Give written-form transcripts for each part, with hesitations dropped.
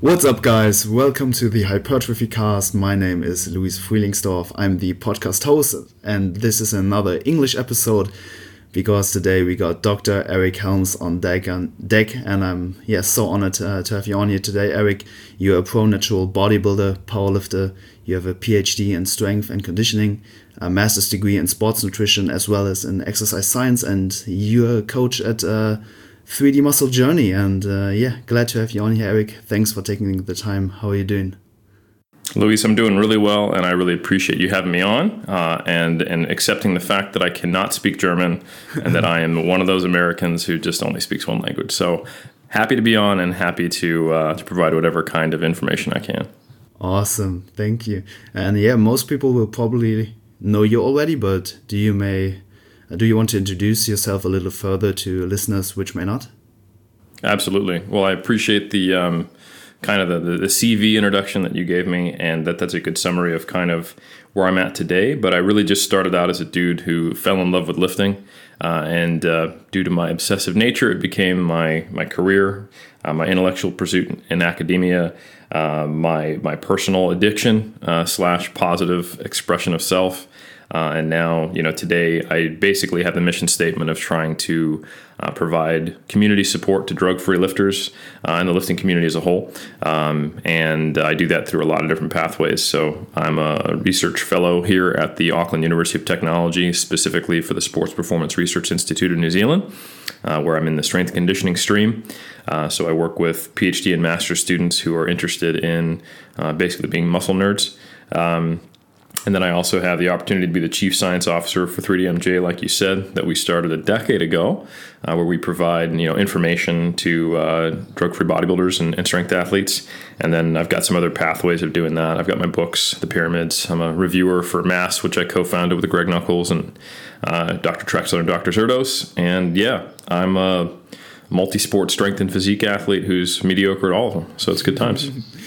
What's up, guys? Welcome to the Hypertrophy Cast. My name is Luis Frielingsdorf. I'm the podcast host, and this is another English episode because today we got Dr. Eric Helms on deck, and I'm so honored to have you on here today, Eric. You're a pro natural bodybuilder, powerlifter. You have a PhD in strength and conditioning, a master's degree in sports nutrition, as well as in exercise science, and you're a coach at 3D Muscle Journey, and glad to have you on here, Eric. Thanks for taking the time. How are you doing? Luis, I'm doing really well, and I really appreciate you having me on and accepting the fact that I cannot speak German and that I am one of those Americans who just only speaks one language. So happy to be on and happy to provide whatever kind of information I can. Awesome. Thank you. And most people will probably know you already, but do you want to introduce yourself a little further to listeners which may not? Absolutely. Well, I appreciate the kind of the CV introduction that you gave me, and that's a good summary of kind of where I'm at today. But I really just started out as a dude who fell in love with lifting, and due to my obsessive nature, it became my career, my intellectual pursuit in academia, my personal addiction / positive expression of self. And now, today I basically have the mission statement of trying to provide community support to drug-free lifters and the lifting community as a whole. And I do that through a lot of different pathways. So I'm a research fellow here at the Auckland University of Technology, specifically for the Sports Performance Research Institute of New Zealand, where I'm in the strength conditioning stream. So I work with PhD and master's students who are interested in basically being muscle nerds. And then I also have the opportunity to be the chief science officer for 3DMJ, like you said, that we started a decade ago, where we provide information to drug-free bodybuilders and strength athletes. And then I've got some other pathways of doing that. I've got my books, The Pyramids. I'm a reviewer for Mass, which I co-founded with Greg Nuckols and Dr. Trexler and Dr. Zerdos. And I'm a multi-sport strength and physique athlete who's mediocre at all of them. So it's good times.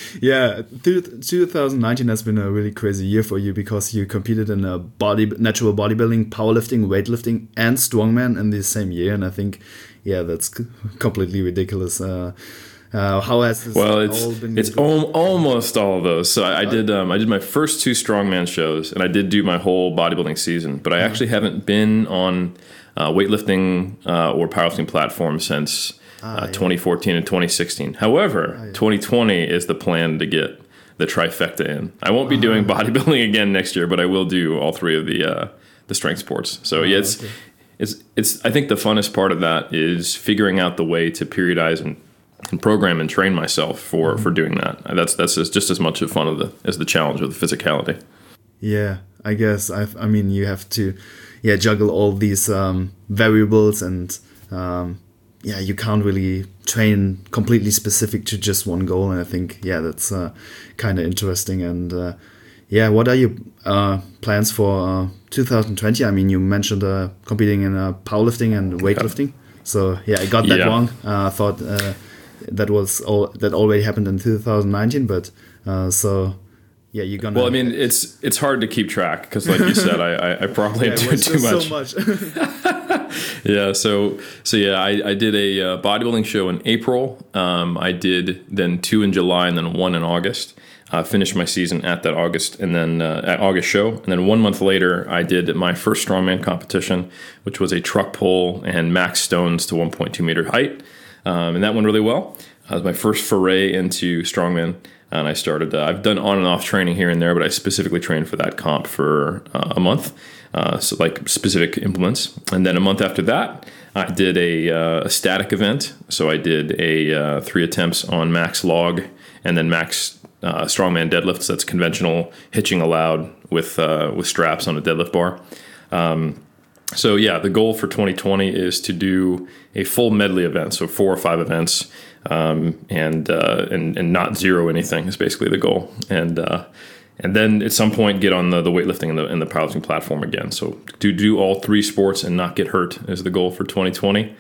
2019 has been a really crazy year for you because you competed in a natural bodybuilding, powerlifting, weightlifting, and strongman in the same year. And I think, that's completely ridiculous. How has this all been? It's almost all of those. So I did my first two strongman shows, and I did do my whole bodybuilding season. But I actually haven't been on weightlifting or powerlifting platform since 2014 and 2016. However, 2020 is the plan to get the trifecta in. I won't be doing bodybuilding again next year, but I will do all three of the strength sports. So it's I think the funnest part of that is figuring out the way to periodize and program and train myself for doing that. That's just as much of fun as the challenge of the physicality. Yeah, I guess. I mean, you have to juggle all these variables, and you can't really train completely specific to just one goal. And I think that's kind of interesting. And what are your plans for 2020? I mean, you mentioned competing in powerlifting and weightlifting. So I got that wrong. I thought that already happened in 2019, but you're gonna. Well, I mean, it's hard to keep track because, like you said, I probably do too much. So much. I did a bodybuilding show in April. I did then 2 in July and then 1 in August. Finished my season at that August and then at August show, and then 1 month later, I did my first strongman competition, which was a truck pull and max stones to 1.2 meter height, and that went really well. It was my first foray into strongman. And I started, I've done on and off training here and there, but I specifically trained for that comp for a month, so like specific implements. And then a month after that, I did a static event. So I did 3 attempts on max log and then max strongman deadlifts. That's conventional hitching allowed with straps on a deadlift bar. The goal for 2020 is to do a full medley event, so 4 or 5 events, and not zero anything is basically the goal. And then at some point get on the weightlifting and the powerlifting platform again. So to do all 3 sports and not get hurt is the goal for 2020.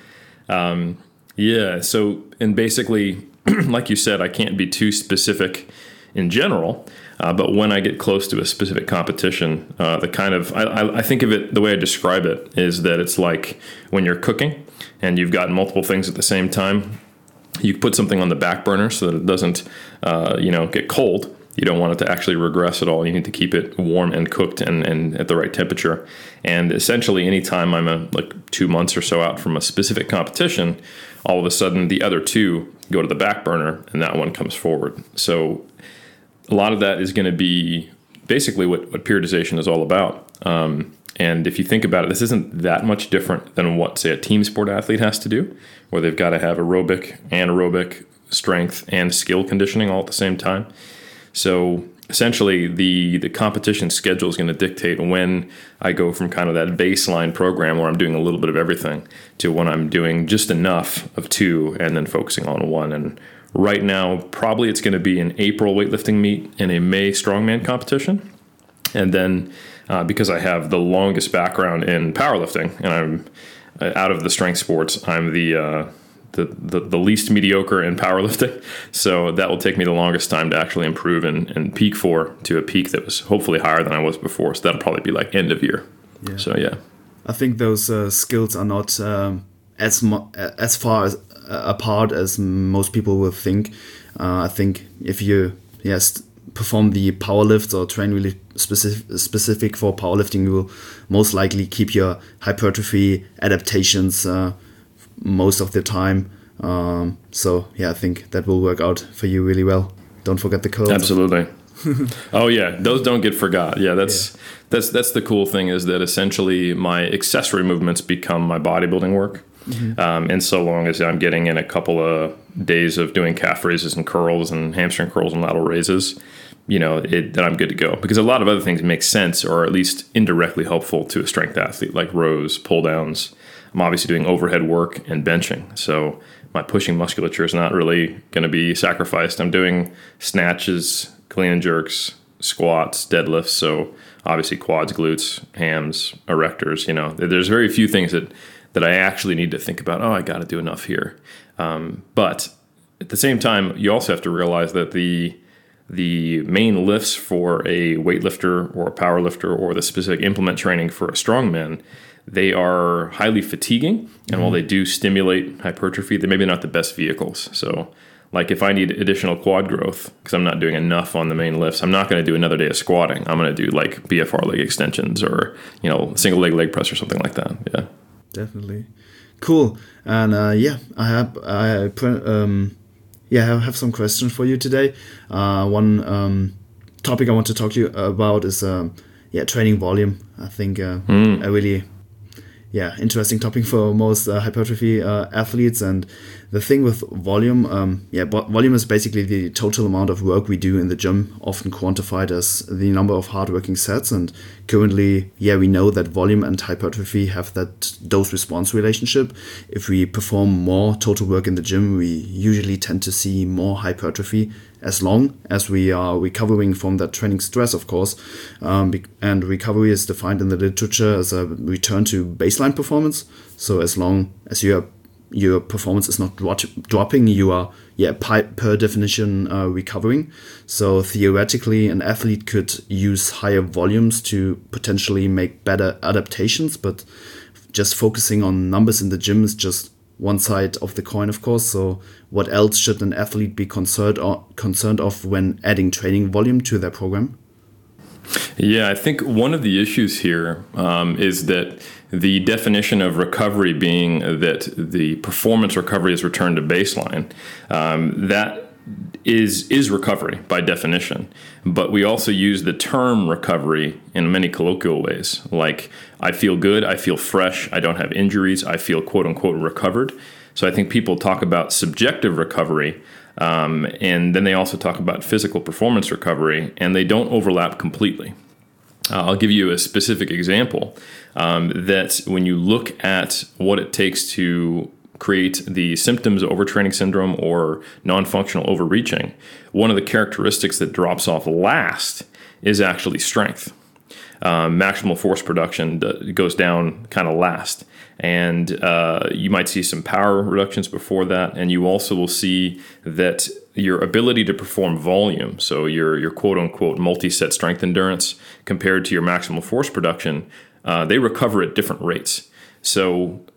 So and basically, like you said, I can't be too specific in general. But when I get close to a specific competition, I think of it, the way I describe it is that it's like when you're cooking and you've got multiple things at the same time. You put something on the back burner so that it doesn't get cold. You don't want it to actually regress at all. You need to keep it warm and cooked and at the right temperature. And essentially, anytime I'm like 2 months or so out from a specific competition, all of a sudden the other two go to the back burner and that one comes forward. So a lot of that is going to be basically what periodization is all about. And if you think about it, this isn't that much different than what, say, a team sport athlete has to do, where they've got to have aerobic, anaerobic, strength, and skill conditioning all at the same time. So essentially, the competition schedule is going to dictate when I go from kind of that baseline program where I'm doing a little bit of everything to when I'm doing just enough of two and then focusing on one. And right now, probably it's going to be an April weightlifting meet and a May strongman competition. And then because I have the longest background in powerlifting and I'm out of the strength sports, I'm the least mediocre in powerlifting. So that will take me the longest time to actually improve and peak to a peak that was hopefully higher than I was before. So that'll probably be like end of year. Yeah. So, yeah. I think those skills are not as far apart as most people will think. I think if you perform the power lifts or train really specific for powerlifting, you will most likely keep your hypertrophy adaptations most of the time. So yeah, I think that will work out for you really well. Don't forget the curls. Absolutely. Oh yeah, those don't get forgot. Yeah, that's the cool thing, is that essentially my accessory movements become my bodybuilding work. Mm-hmm. And so long as I'm getting in a couple of days of doing calf raises and curls and hamstring curls and lateral raises, then I'm good to go. Because a lot of other things make sense, or at least indirectly helpful to a strength athlete, like rows, pull downs. I'm obviously doing overhead work and benching. So my pushing musculature is not really going to be sacrificed. I'm doing snatches, clean and jerks, squats, deadlifts. So obviously quads, glutes, hams, erectors. There's very few things that I actually need to think about, I got to do enough here. But at the same time, you also have to realize that the main lifts for a weightlifter or a power lifter or the specific implement training for a strongman, they are highly fatiguing. And while they do stimulate hypertrophy, they're maybe not the best vehicles. So like if I need additional quad growth because I'm not doing enough on the main lifts, I'm not going to do another day of squatting. I'm going to do like BFR leg extensions or, single leg press or something like that. Yeah. Definitely. Cool. And I have some questions for you today. One topic I want to talk to you about is training volume. I think a really interesting topic for most hypertrophy athletes. And the thing with volume, volume is basically the total amount of work we do in the gym, often quantified as the number of hardworking sets. And currently, we know that volume and hypertrophy have that dose-response relationship. If we perform more total work in the gym, we usually tend to see more hypertrophy as long as we are recovering from that training stress, of course. And recovery is defined in the literature as a return to baseline performance. So as long as your performance is not dropping, you are, per definition, recovering. So theoretically, an athlete could use higher volumes to potentially make better adaptations, but just focusing on numbers in the gym is just one side of the coin, of course. So what else should an athlete be concerned of when adding training volume to their program? Yeah, I think one of the issues here is that the definition of recovery being that the performance recovery is returned to baseline, that is recovery by definition. But we also use the term recovery in many colloquial ways, like I feel good, I feel fresh, I don't have injuries, I feel quote unquote recovered. So I think people talk about subjective recovery, and then they also talk about physical performance recovery, and they don't overlap completely. I'll give you a specific example that when you look at what it takes to create the symptoms of overtraining syndrome or non-functional overreaching, one of the characteristics that drops off last is actually strength. Maximal force production goes down kind of last. And you might see some power reductions before that. And you also will see that your ability to perform volume, so your quote-unquote multi-set strength endurance compared to your maximal force production, they recover at different rates. So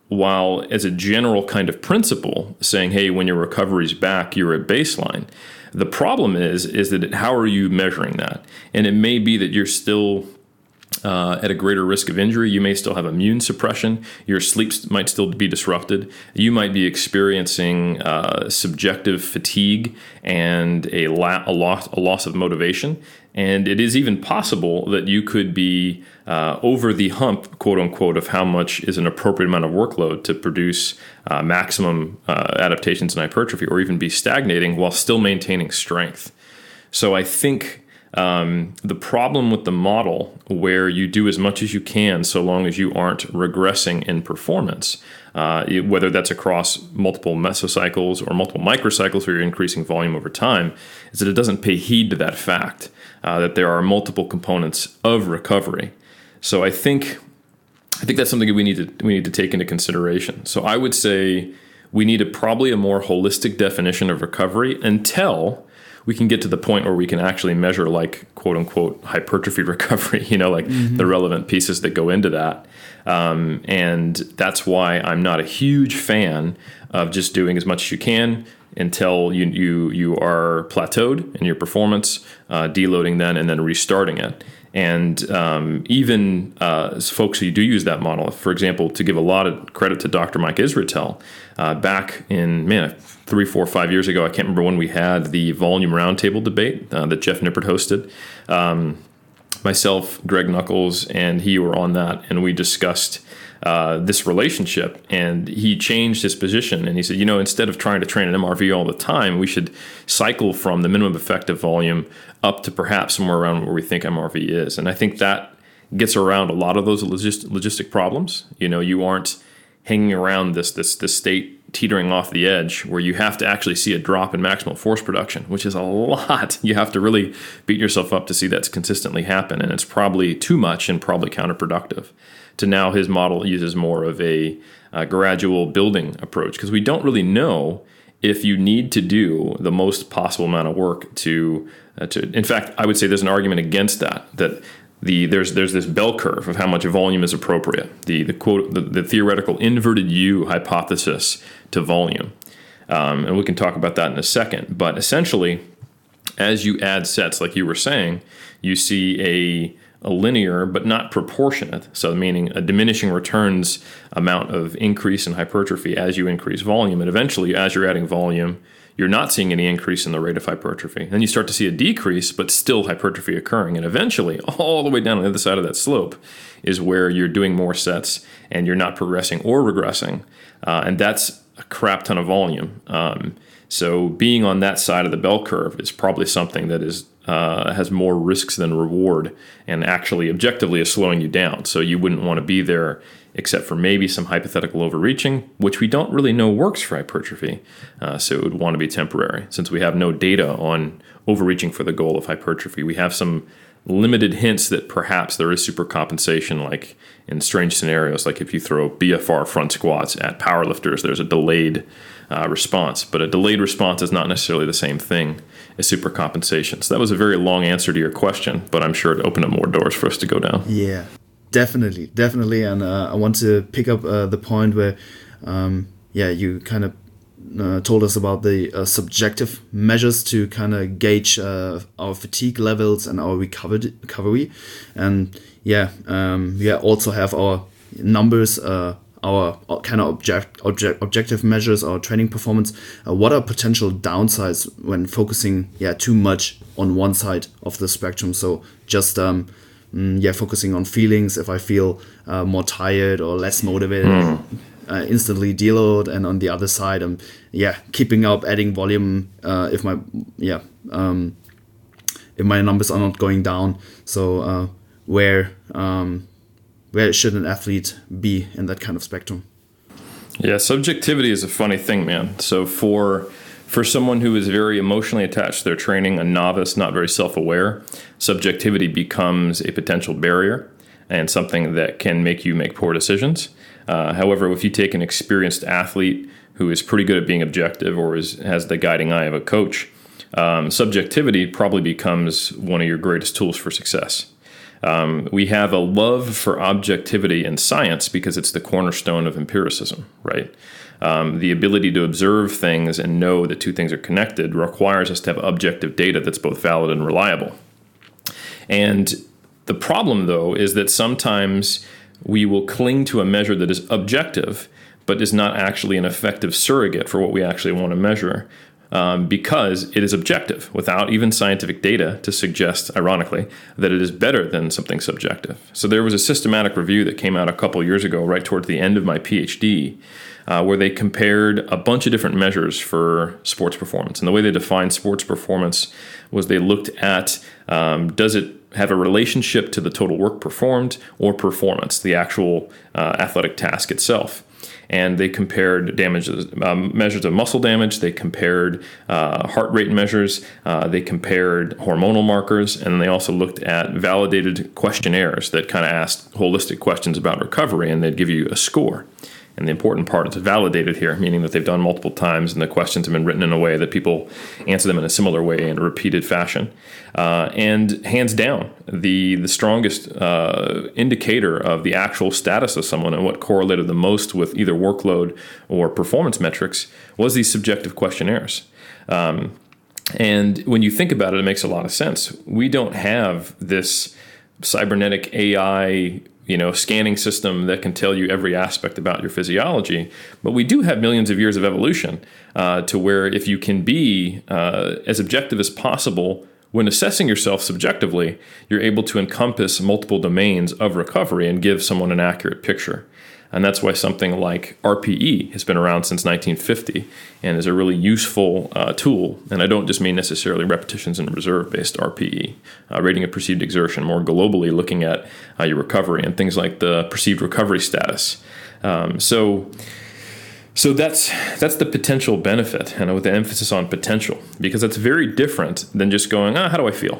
while as a general kind of principle saying, hey, when your recovery's back, you're at baseline. The problem is that how are you measuring that? And it may be that you're still at a greater risk of injury. You may still have immune suppression. Your sleep might still be disrupted. You might be experiencing subjective fatigue and a loss of motivation. And it is even possible that you could be over the hump, quote unquote, of how much is an appropriate amount of workload to produce maximum adaptations in hypertrophy, or even be stagnating while still maintaining strength. So I think the problem with the model where you do as much as you can so long as you aren't regressing in performance, whether that's across multiple mesocycles or multiple microcycles where you're increasing volume over time, is that it doesn't pay heed to that fact that there are multiple components of recovery. So I think that's something that we need to take into consideration. So I would say we need probably a more holistic definition of recovery until we can get to the point where we can actually measure, like, quote unquote, hypertrophy recovery, the relevant pieces that go into that. And that's why I'm not a huge fan of just doing as much as you can until you are plateaued in your performance, deloading then and then restarting it. And even folks who do use that model, for example, to give a lot of credit to Dr. Mike Israetel, back in, 3, 4, 5 years ago, I can't remember when we had the volume roundtable debate that Jeff Nippert hosted. Myself, Greg Knuckles, and he were on that, and we discussed this relationship. And he changed his position, and he said, instead of trying to train an MRV all the time, we should cycle from the minimum effective volume up to perhaps somewhere around where we think MRV is. And I think that gets around a lot of those logistic problems. You aren't hanging around this state teetering off the edge where you have to actually see a drop in maximal force production, which is a lot. You have to really beat yourself up to see that consistently happen, and it's probably too much and probably counterproductive. To now, his model uses more of a gradual building approach, because we don't really know if you need to do the most possible amount of work to. In fact, I would say there's an argument against that there's this bell curve of how much volume is appropriate. The quote, the theoretical inverted U hypothesis to volume, and we can talk about that in a second. But essentially, as you add sets, like you were saying, you see a linear but not proportionate, so meaning a diminishing returns amount of increase in hypertrophy as you increase volume, and eventually, as you're adding volume, you're not seeing any increase in the rate of hypertrophy. Then you start to see a decrease, but still hypertrophy occurring. And eventually, all the way down on the other side of that slope is where you're doing more sets and you're not progressing or regressing. And that's a crap ton of volume. So being on that side of the bell curve is probably something that has more risks than reward, and actually objectively is slowing you down. So you wouldn't want to be there except for maybe some hypothetical overreaching, which we don't really know works for hypertrophy. So it would want to be temporary. Since we have no data on overreaching for the goal of hypertrophy, we have some limited hints that perhaps there is supercompensation, like in strange scenarios, like if you throw BFR front squats at powerlifters, there's a delayed response. But a delayed response is not necessarily the same thing as supercompensation. So that was a very long answer to your question, but I'm sure it opened up more doors for us to go down. Yeah, definitely. And I want to pick up the point where, you kind of told us about the subjective measures to kind of gauge our fatigue levels and our recovery. And we also have our numbers, our kind of objective measures, our training performance. What are potential downsides when focusing too much on one side of the spectrum? So just focusing on feelings. If I feel more tired or less motivated, instantly deload, and on the other side, keeping up, adding volume. If my numbers are not going down, so where should an athlete be in that kind of spectrum? Yeah, subjectivity is a funny thing, man. So for someone who is very emotionally attached to their training, a novice, not very self-aware, subjectivity becomes a potential barrier and something that can make you make poor decisions. However, if you take an experienced athlete who is pretty good at being objective or has the guiding eye of a coach, subjectivity probably becomes one of your greatest tools for success. We have a love for objectivity in science because it's the cornerstone of empiricism, right? The ability to observe things and know that two things are connected requires us to have objective data that's both valid and reliable. And the problem, though, is that sometimes we will cling to a measure that is objective, but is not actually an effective surrogate for what we actually want to measure, because it is objective without even scientific data to suggest, ironically, that it is better than something subjective. So there was a systematic review that came out a couple years ago, right towards the end of my PhD, where they compared a bunch of different measures for sports performance. And the way they defined sports performance was they looked at, does it have a relationship to the total work performed or performance, the actual athletic task itself. And they compared measures of muscle damage. They compared heart rate measures. They compared hormonal markers. And they also looked at validated questionnaires that kind of asked holistic questions about recovery, and they'd give you a score. And the important part is validated here, meaning that they've done multiple times and the questions have been written in a way that people answer them in a similar way in a repeated fashion. And hands down, the strongest indicator of the actual status of someone and what correlated the most with either workload or performance metrics was these subjective questionnaires. And when you think about it, it makes a lot of sense. We don't have this cybernetic AI scanning system that can tell you every aspect about your physiology. But we do have millions of years of evolution to where if you can be as objective as possible when assessing yourself subjectively, you're able to encompass multiple domains of recovery and give someone an accurate picture. And that's why something like RPE has been around since 1950 and is a really useful tool. And I don't just mean necessarily repetitions and reserve-based RPE, rating of perceived exertion, more globally looking at your recovery and things like the perceived recovery status. So that's the potential benefit, and with the emphasis on potential, because that's very different than just going, how do I feel?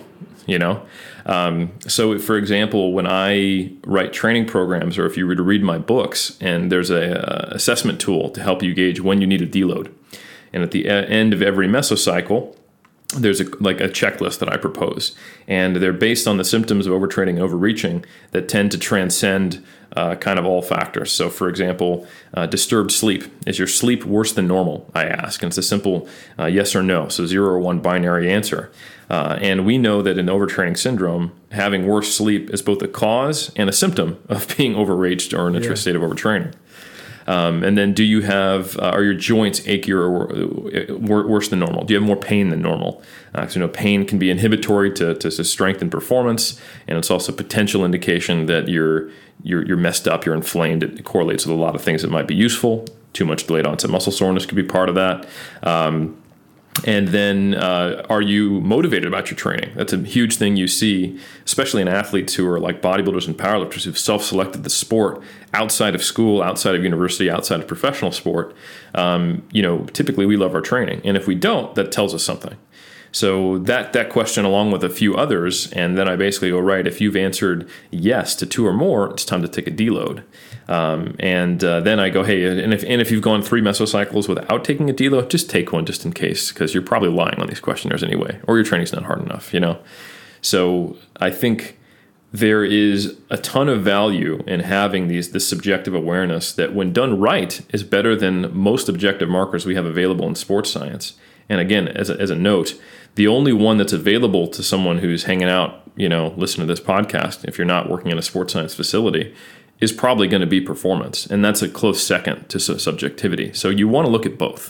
So for example, when I write training programs, or if you were to read my books, and there's a assessment tool to help you gauge when you need a deload. And at the end of every mesocycle, there's a checklist that I propose, and they're based on the symptoms of overtraining and overreaching that tend to transcend kind of all factors. So for example, disturbed sleep. Is your sleep worse than normal? I ask. And it's a simple yes or no. So 0 or 1 binary answer. And we know that in overtraining syndrome, having worse sleep is both a cause and a symptom of being overreached or in a state of overtraining. And then do you have, are your joints achier or worse than normal? Do you have more pain than normal? So pain can be inhibitory to strength and performance, and it's also a potential indication that you're messed up, you're inflamed. It correlates with a lot of things that might be useful. Too much delayed onset muscle soreness could be part of that. And then are you motivated about your training? That's a huge thing you see, especially in athletes who are like bodybuilders and powerlifters who've self-selected the sport outside of school, outside of university, outside of professional sport. Typically we love our training. And if we don't, that tells us something. So that question, along with a few others, and then I basically go, right, if you've answered yes to 2 or more, it's time to take a deload. Then I go, hey, and if you've gone 3 mesocycles without taking a deload, just take one just in case, because you're probably lying on these questionnaires anyway, or your training's not hard enough, So I think there is a ton of value in having this subjective awareness that, when done right, is better than most objective markers we have available in sports science. And again, as a note, the only one that's available to someone who's hanging out, listening to this podcast, if you're not working in a sports science facility, is probably going to be performance. And that's a close second to subjectivity. So you want to look at both.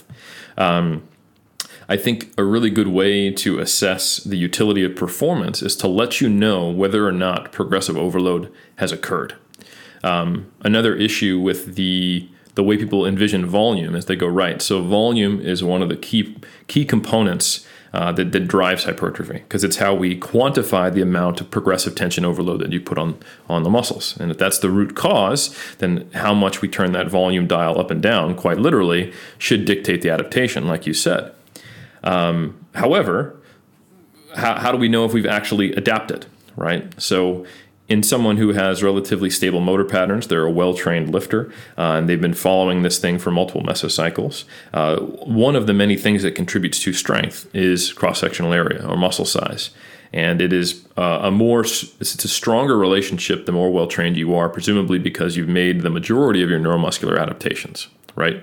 I think a really good way to assess the utility of performance is to let you know whether or not progressive overload has occurred. Another issue with the way people envision volume is they go, right, so volume is one of the key components that drives hypertrophy, because it's how we quantify the amount of progressive tension overload that you put on the muscles. And if that's the root cause, then how much we turn that volume dial up and down, quite literally, should dictate the adaptation, like you said. However, how do we know if we've actually adapted, right? So in someone who has relatively stable motor patterns, they're a well-trained lifter, and they've been following this thing for multiple mesocycles. One of the many things that contributes to strength is cross-sectional area or muscle size. And it is it's a stronger relationship the more well-trained you are, presumably because you've made the majority of your neuromuscular adaptations, right?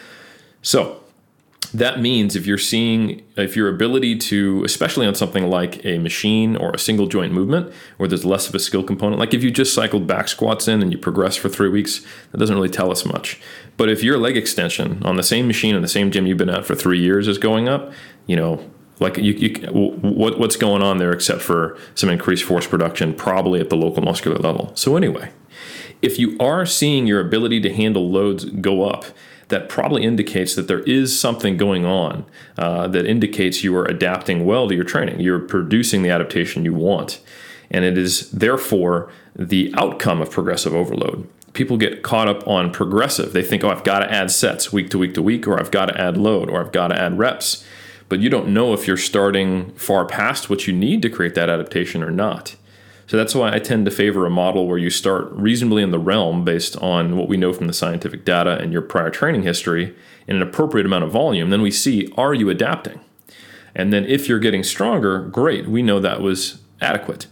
So that means if your ability to, especially on something like a machine or a single joint movement where there's less of a skill component, like if you just cycled back squats in and you progress for 3 weeks, that doesn't really tell us much. But if your leg extension on the same machine in the same gym you've been at for 3 years is going up, like what's going on there except for some increased force production, probably at the local muscular level. So anyway, if you are seeing your ability to handle loads go up, that probably indicates that there is something going on that indicates you are adapting well to your training. You're producing the adaptation you want. And it is therefore the outcome of progressive overload. People get caught up on progressive. They think, I've got to add sets week to week to week, or I've got to add load, or I've got to add reps. But you don't know if you're starting far past what you need to create that adaptation or not. So that's why I tend to favor a model where you start reasonably in the realm based on what we know from the scientific data and your prior training history in an appropriate amount of volume. Then we see, are you adapting? And then if you're getting stronger, great. We know that was adequate.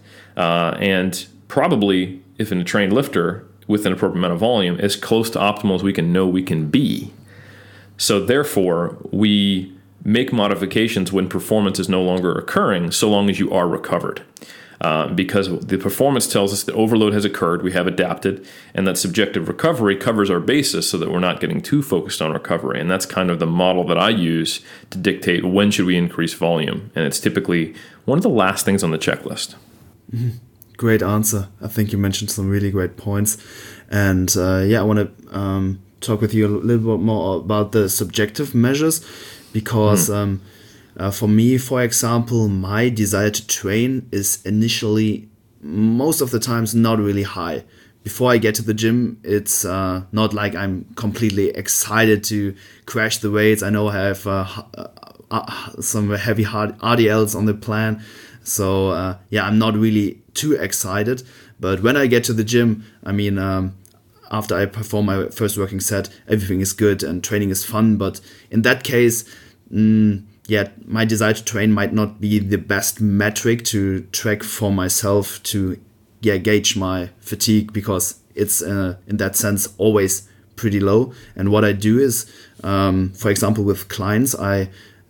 And probably if in a trained lifter with an appropriate amount of volume, as close to optimal as we can know we can be. So therefore, we make modifications when performance is no longer occurring, so long as you are recovered. Because the performance tells us that overload has occurred, we have adapted, and that subjective recovery covers our basis so that we're not getting too focused on recovery. And that's kind of the model that I use to dictate when should we increase volume. And it's typically one of the last things on the checklist. Mm-hmm. Great answer. I think you mentioned some really great points. And I want to talk with you a little bit more about the subjective measures, because for me, for example, my desire to train is initially, most of the times, not really high. Before I get to the gym, it's not like I'm completely excited to crash the weights. I know I have some heavy RDLs on the plan. So I'm not really too excited. But when I get to the gym, after I perform my first working set, everything is good and training is fun. But in that case, my desire to train might not be the best metric to track for myself to gauge my fatigue, because it's in that sense always pretty low. And what I do is, for example, with clients, I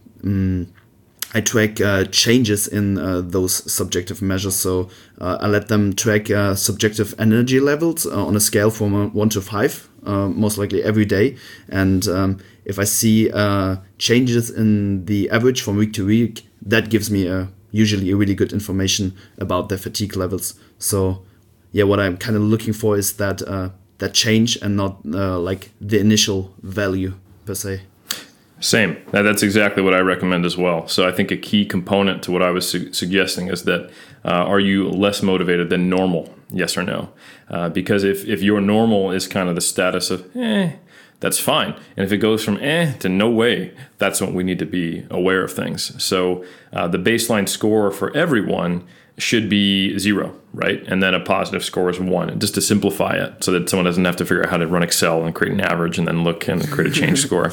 track changes in those subjective measures. So I let them track subjective energy levels on a scale from 1 to 5, most likely every day. And if I see changes in the average from week to week, that gives me usually a really good information about their fatigue levels. So what I'm kind of looking for is that change, and not like the initial value per se. Same. That's exactly what I recommend as well. So I think a key component to what I was suggesting is that are you less motivated than normal? Yes or no? Because if your normal is kind of the status of that's fine. And if it goes from to no way, that's when we need to be aware of things. So the baseline score for everyone should be 0, right? And then a positive score is 1, just to simplify it so that someone doesn't have to figure out how to run Excel and create an average and then look and create a change score.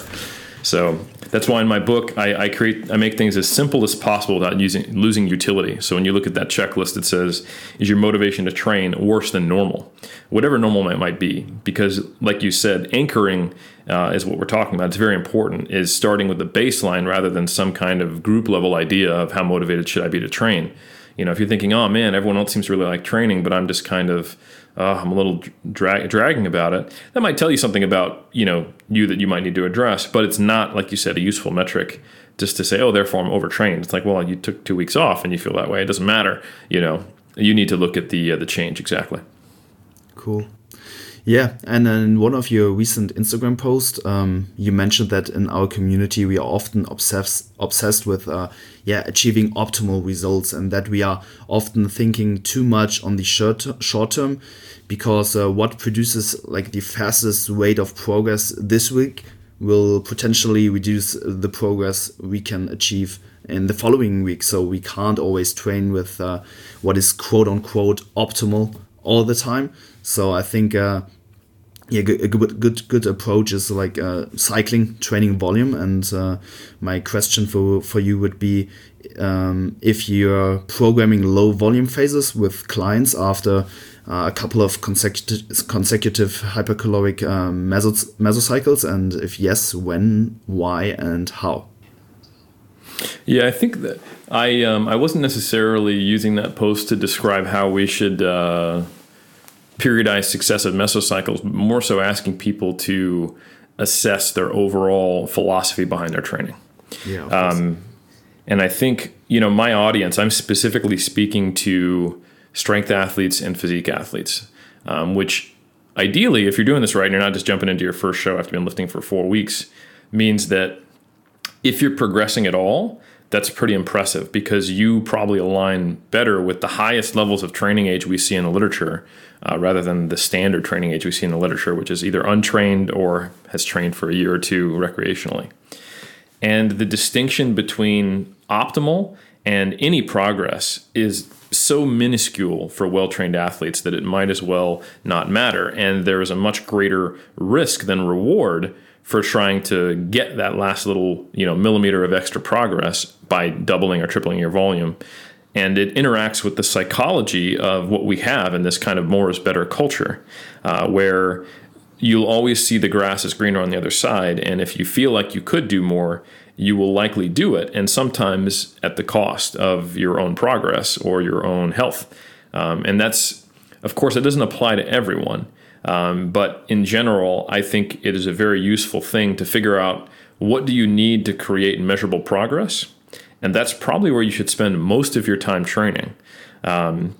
So that's why in my book, I make things as simple as possible without losing utility. So when you look at that checklist, it says, is your motivation to train worse than normal? Whatever normal might be. Because like you said, anchoring is what we're talking about. It's very important, is starting with the baseline rather than some kind of group level idea of how motivated should I be to train. If you're thinking, oh man, everyone else seems to really like training, but I'm just kind of, I'm a little dragging about it. That might tell you something about, you that you might need to address, but it's not, like you said, a useful metric just to say, therefore I'm overtrained. It's like, well, you took 2 weeks off and you feel that way. It doesn't matter. You need to look at the change. Exactly. Cool. Yeah, and in one of your recent Instagram posts, you mentioned that in our community we are often obsessed with achieving optimal results, and that we are often thinking too much on the short term, because what produces like the fastest rate of progress this week will potentially reduce the progress we can achieve in the following week. So we can't always train with what is quote unquote optimal all the time. So I think yeah, a good approach is like cycling training volume. And my question for you would be, if you're programming low volume phases with clients after a couple of consecutive hypercaloric mesocycles, and if yes, when, why, and how? Yeah, I think that I wasn't necessarily using that post to describe how we should periodize successive mesocycles, but more so asking people to assess their overall philosophy behind their training. Yeah. And I think, my audience, I'm specifically speaking to strength athletes and physique athletes, which ideally, if you're doing this right and you're not just jumping into your first show after being lifting for 4 weeks, means that if you're progressing at all, that's pretty impressive, because you probably align better with the highest levels of training age we see in the literature, rather than the standard training age we see in the literature, which is either untrained or has trained for a year or two recreationally. And the distinction between optimal and any progress is so minuscule for well-trained athletes that it might as well not matter. And there is a much greater risk than reward for trying to get that last little, millimeter of extra progress by doubling or tripling your volume. And it interacts with the psychology of what we have in this kind of more is better culture, where you'll always see the grass is greener on the other side. And if you feel like you could do more, you will likely do it, and sometimes at the cost of your own progress or your own health. And that's, of course, it doesn't apply to everyone. But in general, I think it is a very useful thing to figure out, what do you need to create measurable progress? And that's probably where you should spend most of your time training. And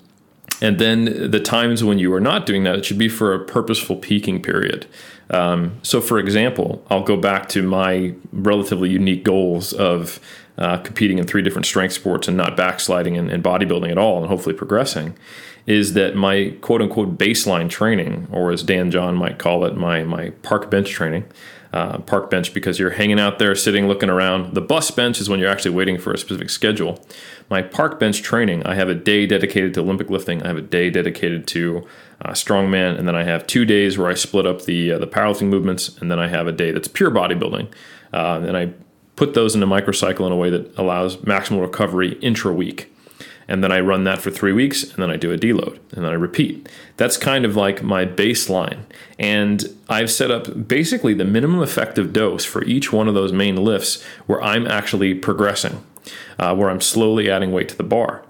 then the times when you are not doing that, it should be for a purposeful peaking period. So, for example, I'll go back to my relatively unique goals of competing in 3 different strength sports and not backsliding in bodybuilding at all, and hopefully progressing, is that my quote-unquote baseline training, or as Dan John might call it, my park bench training. Park bench because you're hanging out there, sitting, looking around. The bus bench is when you're actually waiting for a specific schedule. My park bench training, I have a day dedicated to Olympic lifting. I have a day dedicated to strongman, and then I have 2 days where I split up the powerlifting movements, and then I have a day that's pure bodybuilding. And I put those in a microcycle in a way that allows maximal recovery intra-week. And then I run that for 3 weeks, and then I do a deload, and then I repeat. That's kind of like my baseline. And I've set up basically the minimum effective dose for each one of those main lifts where I'm actually progressing, where I'm slowly adding weight to the bar.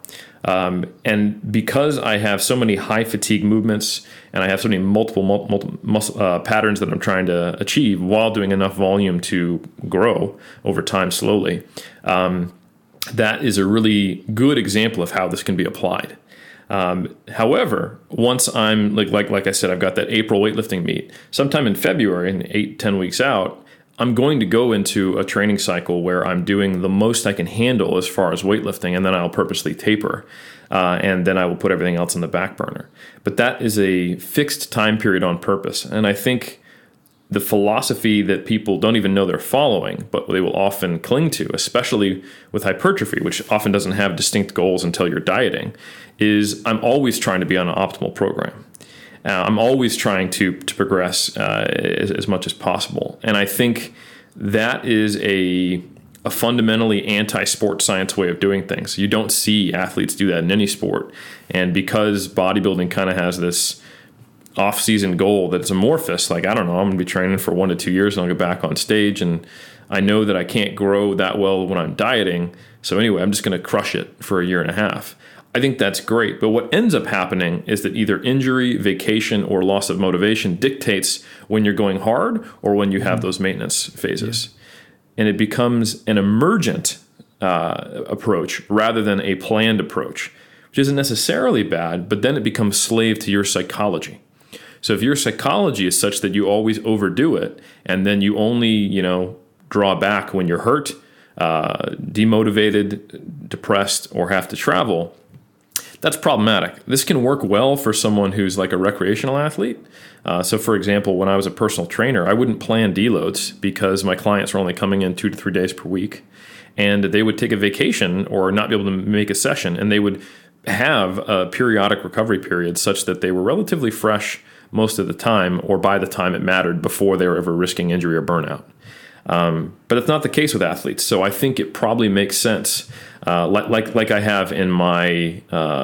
And because I have so many high fatigue movements, and I have so many multiple muscle patterns that I'm trying to achieve while doing enough volume to grow over time slowly, that is a really good example of how this can be applied. However, once I'm like I said, I've got that April weightlifting meet. Sometime in February, and 8-10 weeks out, I'm going to go into a training cycle where I'm doing the most I can handle as far as weightlifting, and then I'll purposely taper, and then I will put everything else on the back burner. But that is a fixed time period on purpose, and I think the philosophy that people don't even know they're following, but they will often cling to, especially with hypertrophy, which often doesn't have distinct goals until you're dieting, is I'm always trying to be on an optimal program. I'm always trying to progress as much as possible. And I think that is a fundamentally anti-sport science way of doing things. You don't see athletes do that in any sport. And because bodybuilding kind of has this off-season goal that's amorphous, like, I don't know, I'm going to be training for 1 to 2 years and I'll get back on stage, and I know that I can't grow that well when I'm dieting, so anyway, I'm just going to crush it for a year and a half. I think that's great, but what ends up happening is that either injury, vacation, or loss of motivation dictates when you're going hard or when you have those maintenance phases. Yeah. And it becomes an emergent approach rather than a planned approach, which isn't necessarily bad, but then it becomes slave to your psychology. So if your psychology is such that you always overdo it, and then you only, draw back when you're hurt, demotivated, depressed, or have to travel, that's problematic. This can work well for someone who's like a recreational athlete. So for example, when I was a personal trainer, I wouldn't plan deloads because my clients were only coming in 2 to 3 days per week, and they would take a vacation or not be able to make a session, and they would have a periodic recovery period such that they were relatively fresh most of the time, or by the time it mattered, before they were ever risking injury or burnout. But it's not the case with athletes. So I think it probably makes sense, like I have in my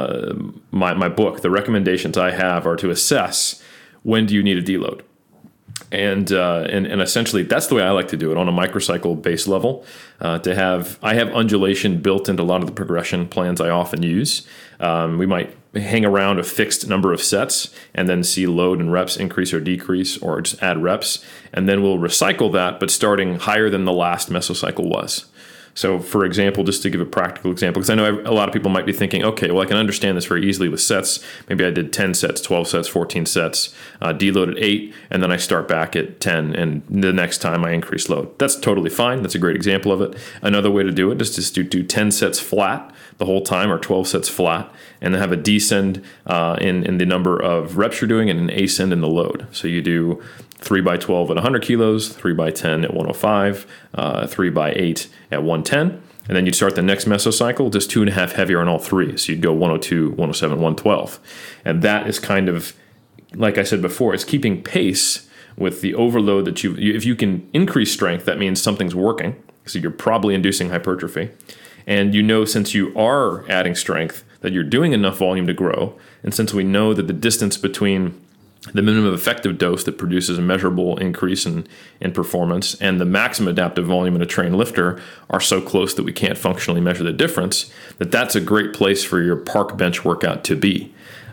my book. The recommendations I have are to assess, when do you need a deload, and essentially that's the way I like to do it on a microcycle base level. I have undulation built into a lot of the progression plans I often use. We might hang around a fixed number of sets and then see load and reps increase or decrease, or just add reps. And then we'll recycle that, but starting higher than the last mesocycle was. So for example, just to give a practical example, because I know a lot of people might be thinking, okay, well, I can understand this very easily with sets. Maybe I did 10 sets, 12 sets, 14 sets, deload at 8, and then I start back at 10, and the next time I increase load. That's totally fine. That's a great example of it. Another way to do it is just to do 10 sets flat the whole time, or 12 sets flat, and then have a descend in the number of reps you're doing and an ascend in the load. So you do 3 by 12 at 100 kilos, 3 by 10 at 105, 3 by 8 at 110. And then you'd start the next mesocycle just 2.5 heavier on all three. So you'd go 102, 107, 112. And that is kind of, like I said before, it's keeping pace with the overload that if you can increase strength, that means something's working. So you're probably inducing hypertrophy. And since you are adding strength, that you're doing enough volume to grow. And since we know that the distance between the minimum effective dose that produces a measurable increase in performance and the maximum adaptive volume in a trained lifter are so close that we can't functionally measure the difference, that's a great place for your park bench workout to be.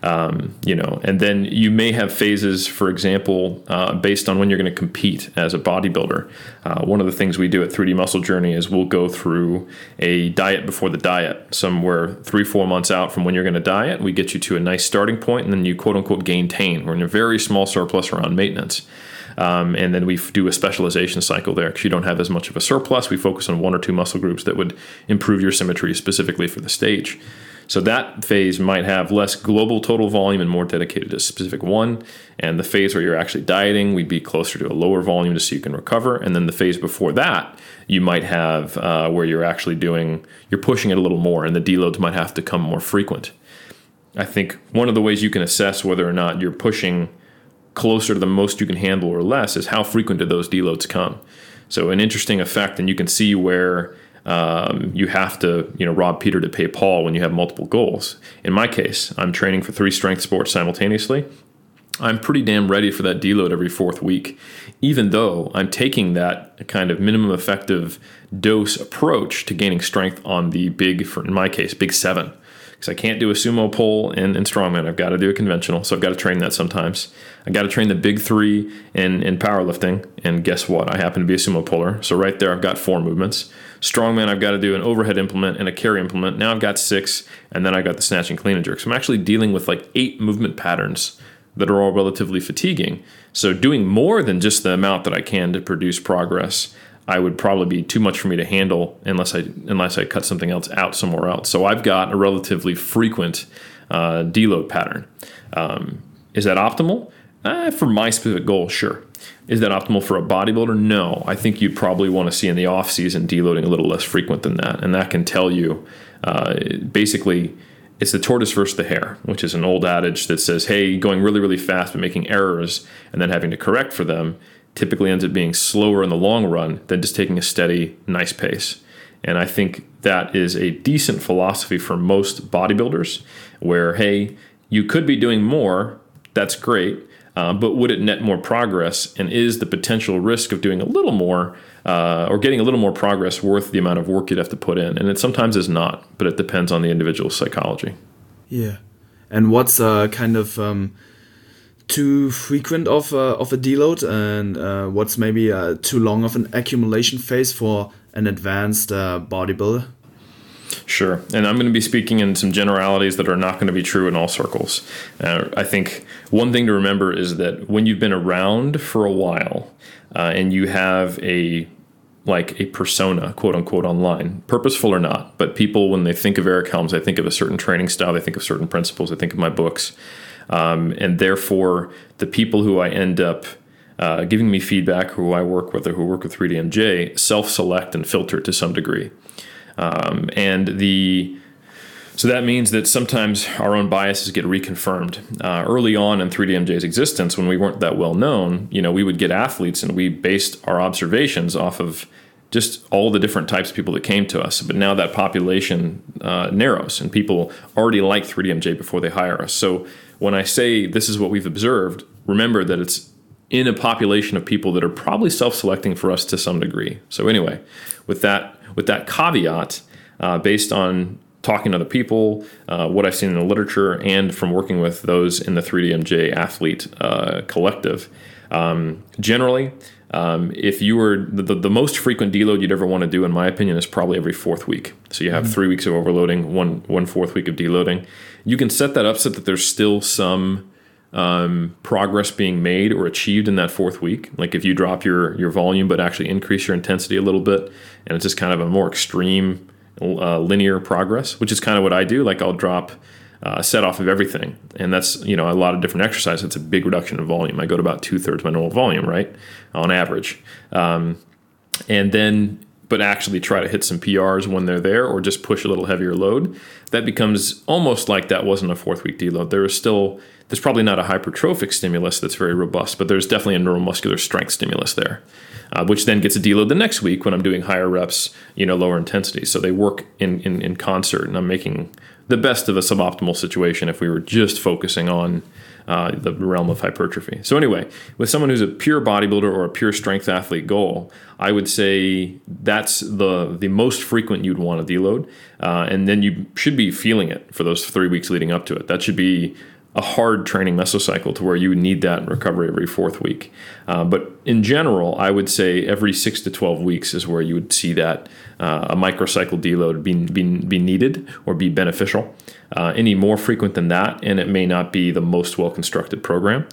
And then you may have phases, for example, based on when you're going to compete as a bodybuilder. One of the things we do at 3D Muscle Journey is we'll go through a diet before the diet. Somewhere 3-4 months out from when you're going to diet, we get you to a nice starting point, and then you quote unquote gain. We're in a very small surplus around maintenance. And then we do a specialization cycle there because you don't have as much of a surplus. We focus on 1 or 2 muscle groups that would improve your symmetry specifically for the stage. So that phase might have less global total volume and more dedicated to a specific one. And the phase where you're actually dieting, we'd be closer to a lower volume just so you can recover. And then the phase before that, you might have where you're actually you're pushing it a little more, and the deloads might have to come more frequent. I think one of the ways you can assess whether or not you're pushing closer to the most you can handle or less is how frequent do those deloads come. So an interesting effect, and you can see where you have to, rob Peter to pay Paul when you have multiple goals. In my case, I'm training for 3 strength sports simultaneously. I'm pretty damn ready for that deload every 4th week, even though I'm taking that kind of minimum effective dose approach to gaining strength on the in my case, big 7. Because I can't do a sumo pull in strongman. I've got to do a conventional, so I've got to train that sometimes. I got to train the big 3 in powerlifting, and guess what? I happen to be a sumo puller, so right there I've got 4 movements. Strongman, I've got to do an overhead implement and a carry implement. Now I've got 6, and then I've got the snatch and clean and jerk. So I'm actually dealing with like 8 movement patterns that are all relatively fatiguing. So doing more than just the amount that I can to produce progress, I would probably be too much for me to handle unless I cut something else out somewhere else. So I've got a relatively frequent deload pattern. Is that optimal? For my specific goal, sure. Is that optimal for a bodybuilder? No. I think you'd probably want to see in the off season deloading a little less frequent than that. And that can tell you, basically, it's the tortoise versus the hare, which is an old adage that says, hey, going really, really fast but making errors and then having to correct for them typically ends up being slower in the long run than just taking a steady, nice pace. And I think that is a decent philosophy for most bodybuilders where, hey, you could be doing more, that's great, but would it net more progress? And is the potential risk of doing a little more or getting a little more progress worth the amount of work you'd have to put in? And it sometimes is not, but it depends on the individual psychology. Yeah. And what's kind of too frequent of a deload, and what's maybe too long of an accumulation phase for an advanced bodybuilder? Sure. And I'm going to be speaking in some generalities that are not going to be true in all circles. I think one thing to remember is that when you've been around for a while and you have a persona, quote unquote, online, purposeful or not, but people, when they think of Eric Helms, they think of a certain training style, they think of certain principles, they think of my books. And therefore, the people who I end up giving me feedback, who I work with or who work with 3DMJ, self-select and filter to some degree. And So that means that sometimes our own biases get reconfirmed. Early on in 3DMJ's existence, when we weren't that well known, we would get athletes and we based our observations off of just all the different types of people that came to us. But now that population narrows and people already like 3DMJ before they hire us. So when I say this is what we've observed, remember that it's in a population of people that are probably self-selecting for us to some degree. So anyway, with that caveat, based on talking to other people, what I've seen in the literature, and from working with those in the 3DMJ athlete collective, generally, if you were the most frequent deload you'd ever want to do, in my opinion, is probably every fourth week. So you have 3 weeks of overloading, one fourth week of deloading. You can set that up so that there's still some progress being made or achieved in that fourth week. Like if you drop your volume but actually increase your intensity a little bit, and it's just kind of a more extreme linear progress, which is kind of what I do. Like I'll drop a set off of everything, and that's a lot of different exercises. It's a big reduction in volume. I go to about 2/3 my normal volume, right, on average, and then but actually try to hit some PRs when they're there, or just push a little heavier load. That becomes almost like that wasn't a fourth week deload. There's probably not a hypertrophic stimulus that's very robust, but there's definitely a neuromuscular strength stimulus there, which then gets a deload the next week when I'm doing higher reps, lower intensity. So they work in concert, and I'm making the best of a suboptimal situation if we were just focusing on the realm of hypertrophy. So anyway, with someone who's a pure bodybuilder or a pure strength athlete goal, I would say that's the most frequent you'd want to deload. And then you should be feeling it for those 3 weeks leading up to it. That should be a hard training mesocycle to where you would need that recovery every fourth week. But in general, I would say every 6 to 12 weeks is where you would see that a microcycle deload be needed or be beneficial. Any more frequent than that, and it may not be the most well-constructed program.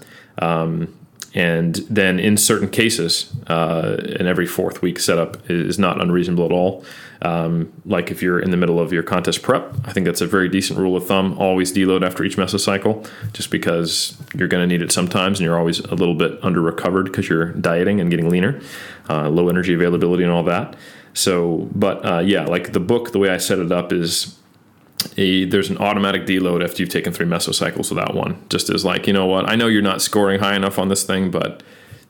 And then in certain cases, an every fourth week setup is not unreasonable at all. Like if you're in the middle of your contest prep, I think that's a very decent rule of thumb. Always deload after each mesocycle, just because you're going to need it sometimes, and you're always a little bit under recovered because you're dieting and getting leaner, low energy availability and all that. So, but like the book, the way I set it up is there's an automatic deload after you've taken 3 mesocycles of that one. Just as like, you know what, I know you're not scoring high enough on this thing, but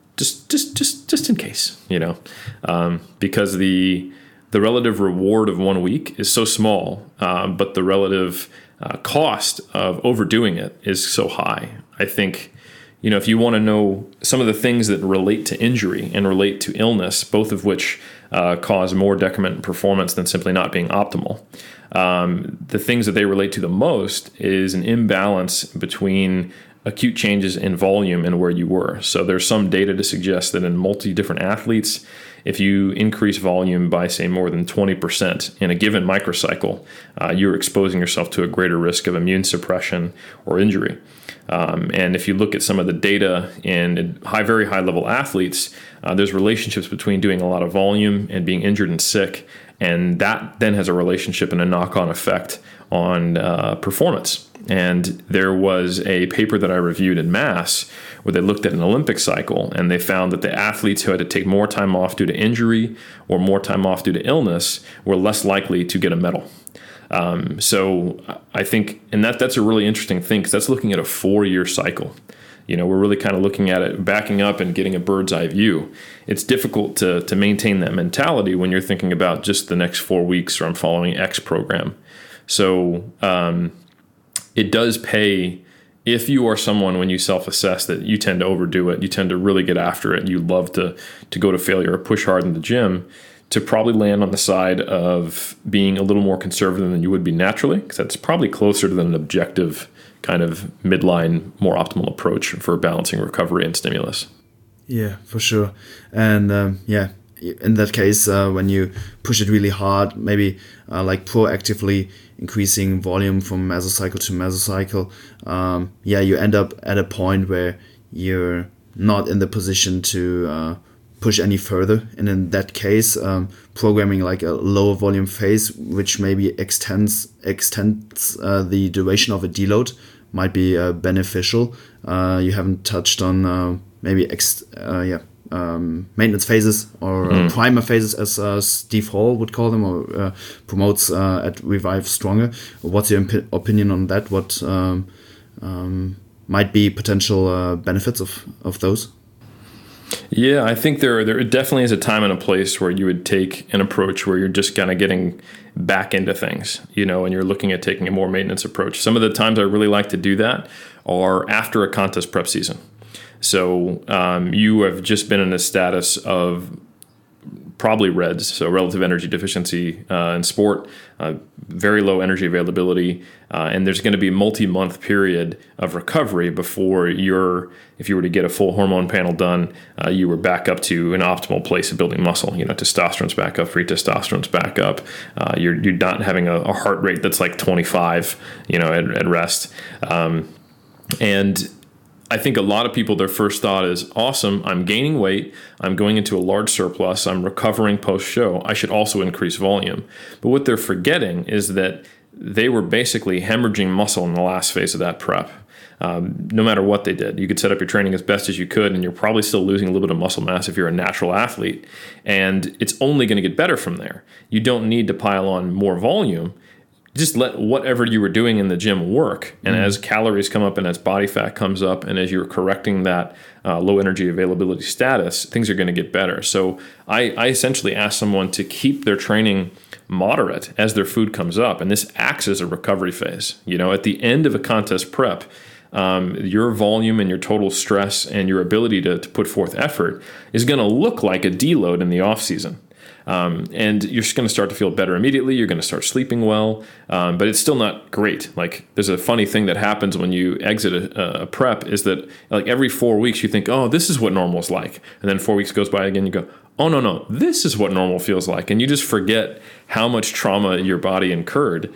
just in case, because the relative reward of 1 week is so small, but the relative cost of overdoing it is so high. I think, if you want to know some of the things that relate to injury and relate to illness, both of which cause more decrement in performance than simply not being optimal, the things that they relate to the most is an imbalance between acute changes in volume and where you were. So there's some data to suggest that in multi-different athletes, if you increase volume by, say, more than 20% in a given microcycle, you're exposing yourself to a greater risk of immune suppression or injury. And if you look at some of the data in very high-level athletes, there's relationships between doing a lot of volume and being injured and sick, and that then has a relationship and a knock-on effect on performance. And there was a paper that I reviewed in Mass where they looked at an Olympic cycle, and they found that the athletes who had to take more time off due to injury or more time off due to illness were less likely to get a medal. So I think, and that's a really interesting thing, because that's looking at a 4-year cycle. We're really kind of looking at it, backing up and getting a bird's eye view. It's difficult to maintain that mentality when you're thinking about just the next 4 weeks, or I'm following X program. So it does pay if you are someone, when you self-assess, that you tend to overdo it, you tend to really get after it, you love to go to failure or push hard in the gym, to probably land on the side of being a little more conservative than you would be naturally, because that's probably closer to an objective kind of midline, more optimal approach for balancing recovery and stimulus. Yeah, for sure. And in that case, when you push it really hard, maybe like proactively increasing volume from mesocycle to mesocycle, you end up at a point where you're not in the position to push any further. And in that case, programming like a lower volume phase, which maybe extends the duration of a deload, might be beneficial. You haven't touched on maybe maintenance phases or primer phases, as Steve Hall would call them, or promotes at Revive Stronger. What's your opinion on that? What might be potential benefits of those? Yeah, I think there definitely is a time and a place where you would take an approach where you're just kind of getting back into things, and you're looking at taking a more maintenance approach. Some of the times I really like to do that are after a contest prep season. So you have just been in a status of probably REDS, so relative energy deficiency in sport, very low energy availability, and there's going to be a multi-month period of recovery before if you were to get a full hormone panel done, you were back up to an optimal place of building muscle. Testosterone's back up, free testosterone's back up. You're not having a heart rate that's like 25, at rest. And I think a lot of people, their first thought is, awesome, I'm gaining weight, I'm going into a large surplus, I'm recovering post-show, I should also increase volume. But what they're forgetting is that they were basically hemorrhaging muscle in the last phase of that prep. No matter what they did, you could set up your training as best as you could, and you're probably still losing a little bit of muscle mass if you're a natural athlete. And it's only going to get better from there. You don't need to pile on more volume. Just let whatever you were doing in the gym work. And as calories come up and as body fat comes up and as you're correcting that low energy availability status, things are going to get better. So I essentially ask someone to keep their training moderate as their food comes up. And this acts as a recovery phase. At the end of a contest prep, your volume and your total stress and your ability to put forth effort is going to look like a deload in the off season. And you're just going to start to feel better immediately. You're going to start sleeping well, but it's still not great. Like, there's a funny thing that happens when you exit a prep is that, like, every 4 weeks you think, oh, this is what normal is like. And then 4 weeks goes by again, you go, oh, no, this is what normal feels like. And you just forget how much trauma your body incurred.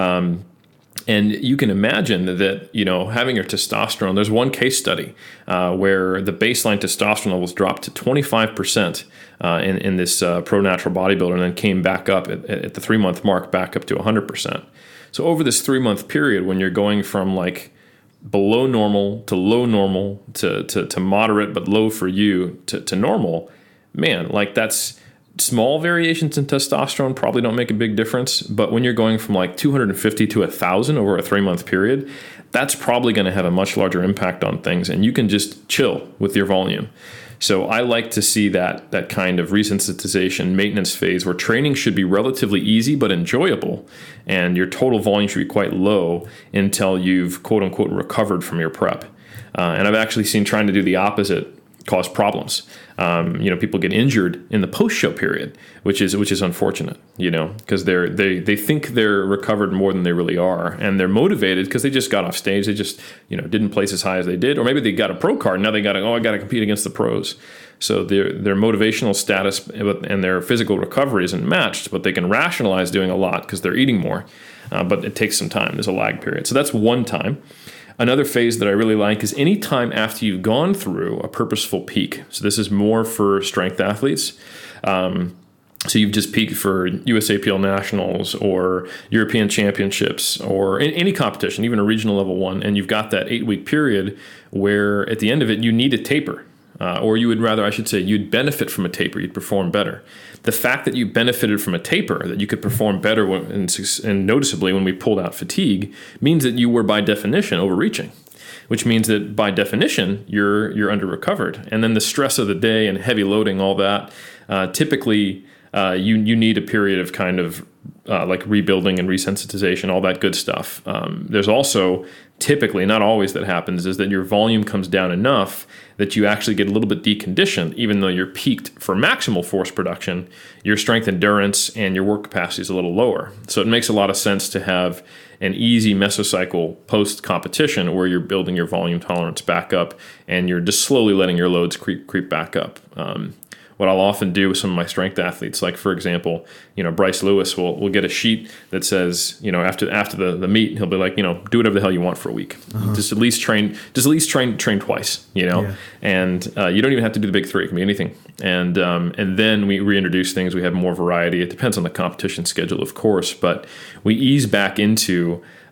And you can imagine that, having your testosterone, there's one case study where the baseline testosterone levels dropped to 25% in this pro-natural bodybuilder, and then came back up at the 3-month mark, back up to 100%. So over this 3-month period, when you're going from like below normal to low normal to moderate but low for you to normal, man, like that's small variations in testosterone probably don't make a big difference, but when you're going from like 250 to 1,000 over a 3-month period, that's probably going to have a much larger impact on things, and you can just chill with your volume. So I like to see that kind of resensitization maintenance phase where training should be relatively easy but enjoyable, and your total volume should be quite low until you've quote unquote recovered from your prep. And I've actually seen trying to do the opposite cause problems. People get injured in the post-show period, which is unfortunate, because they think they're recovered more than they really are, and they're motivated because they just got off stage. They just didn't place as high as they did, or maybe they got a pro card. Now they got to I got to compete against the pros. So their motivational status and their physical recovery isn't matched, but they can rationalize doing a lot because they're eating more. But it takes some time. There's a lag period. So that's one time. Another phase that I really like is any time after you've gone through a purposeful peak. So this is more for strength athletes. So you've just peaked for USAPL Nationals or European Championships or any competition, even a regional level one, and you've got that 8-week period where at the end of it you need a taper. Or you would rather, I should say, you'd benefit from a taper, you'd perform better. The fact that you benefited from a taper, that you could perform better and noticeably when we pulled out fatigue, means that you were by definition overreaching, which means that by definition you're under-recovered. And then the stress of the day and heavy loading, all that, typically you need a period of kind of like rebuilding and resensitization, all that good stuff. There's also typically, not always that happens, is that your volume comes down enough that you actually get a little bit deconditioned. Even though you're peaked for maximal force production, your strength endurance and your work capacity is a little lower. So it makes a lot of sense to have an easy mesocycle post-competition where you're building your volume tolerance back up and you're just slowly letting your loads creep back up. What I'll often do with some of my strength athletes, like for example, Bryce Lewis will get a sheet that says, after the meet, he'll be like, do whatever the hell you want for a week. Just at least train twice, Yeah. And you don't even have to do the big three. It can be anything. And then we reintroduce things. We have more variety. It depends on the competition schedule, of course, but we ease back into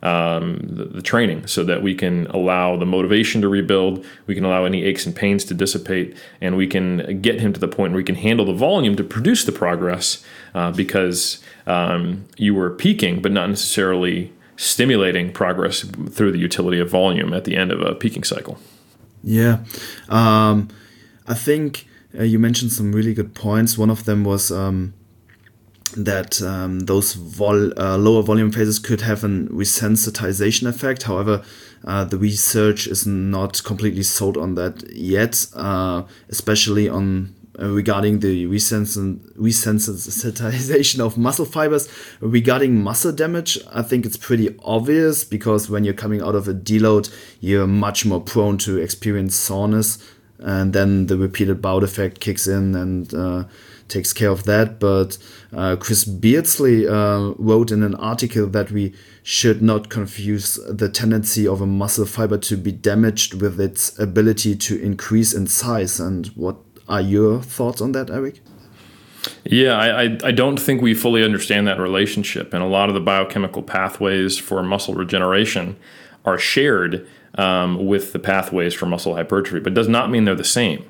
the training, so that we can allow the motivation to rebuild, we can allow any aches and pains to dissipate, and we can get him to the point where he can handle the volume to produce the progress, because you were peaking, but not necessarily stimulating progress through the utility of volume at the end of a peaking cycle. Yeah. I think you mentioned some really good points. One of them was that those lower volume phases could have an resensitization effect. However, the research is not completely sold on that yet, especially on regarding the resensitization of muscle fibers. Regarding muscle damage, I think it's pretty obvious, because when you're coming out of a deload, you're much more prone to experience soreness, and then the repeated bout effect kicks in and takes care of that. But Chris Beardsley wrote in an article that we should not confuse the tendency of a muscle fiber to be damaged with its ability to increase in size. And what are your thoughts on that, Eric? Yeah, I don't think we fully understand that relationship. And a lot of the biochemical pathways for muscle regeneration are shared with the pathways for muscle hypertrophy, but does not mean they're the same.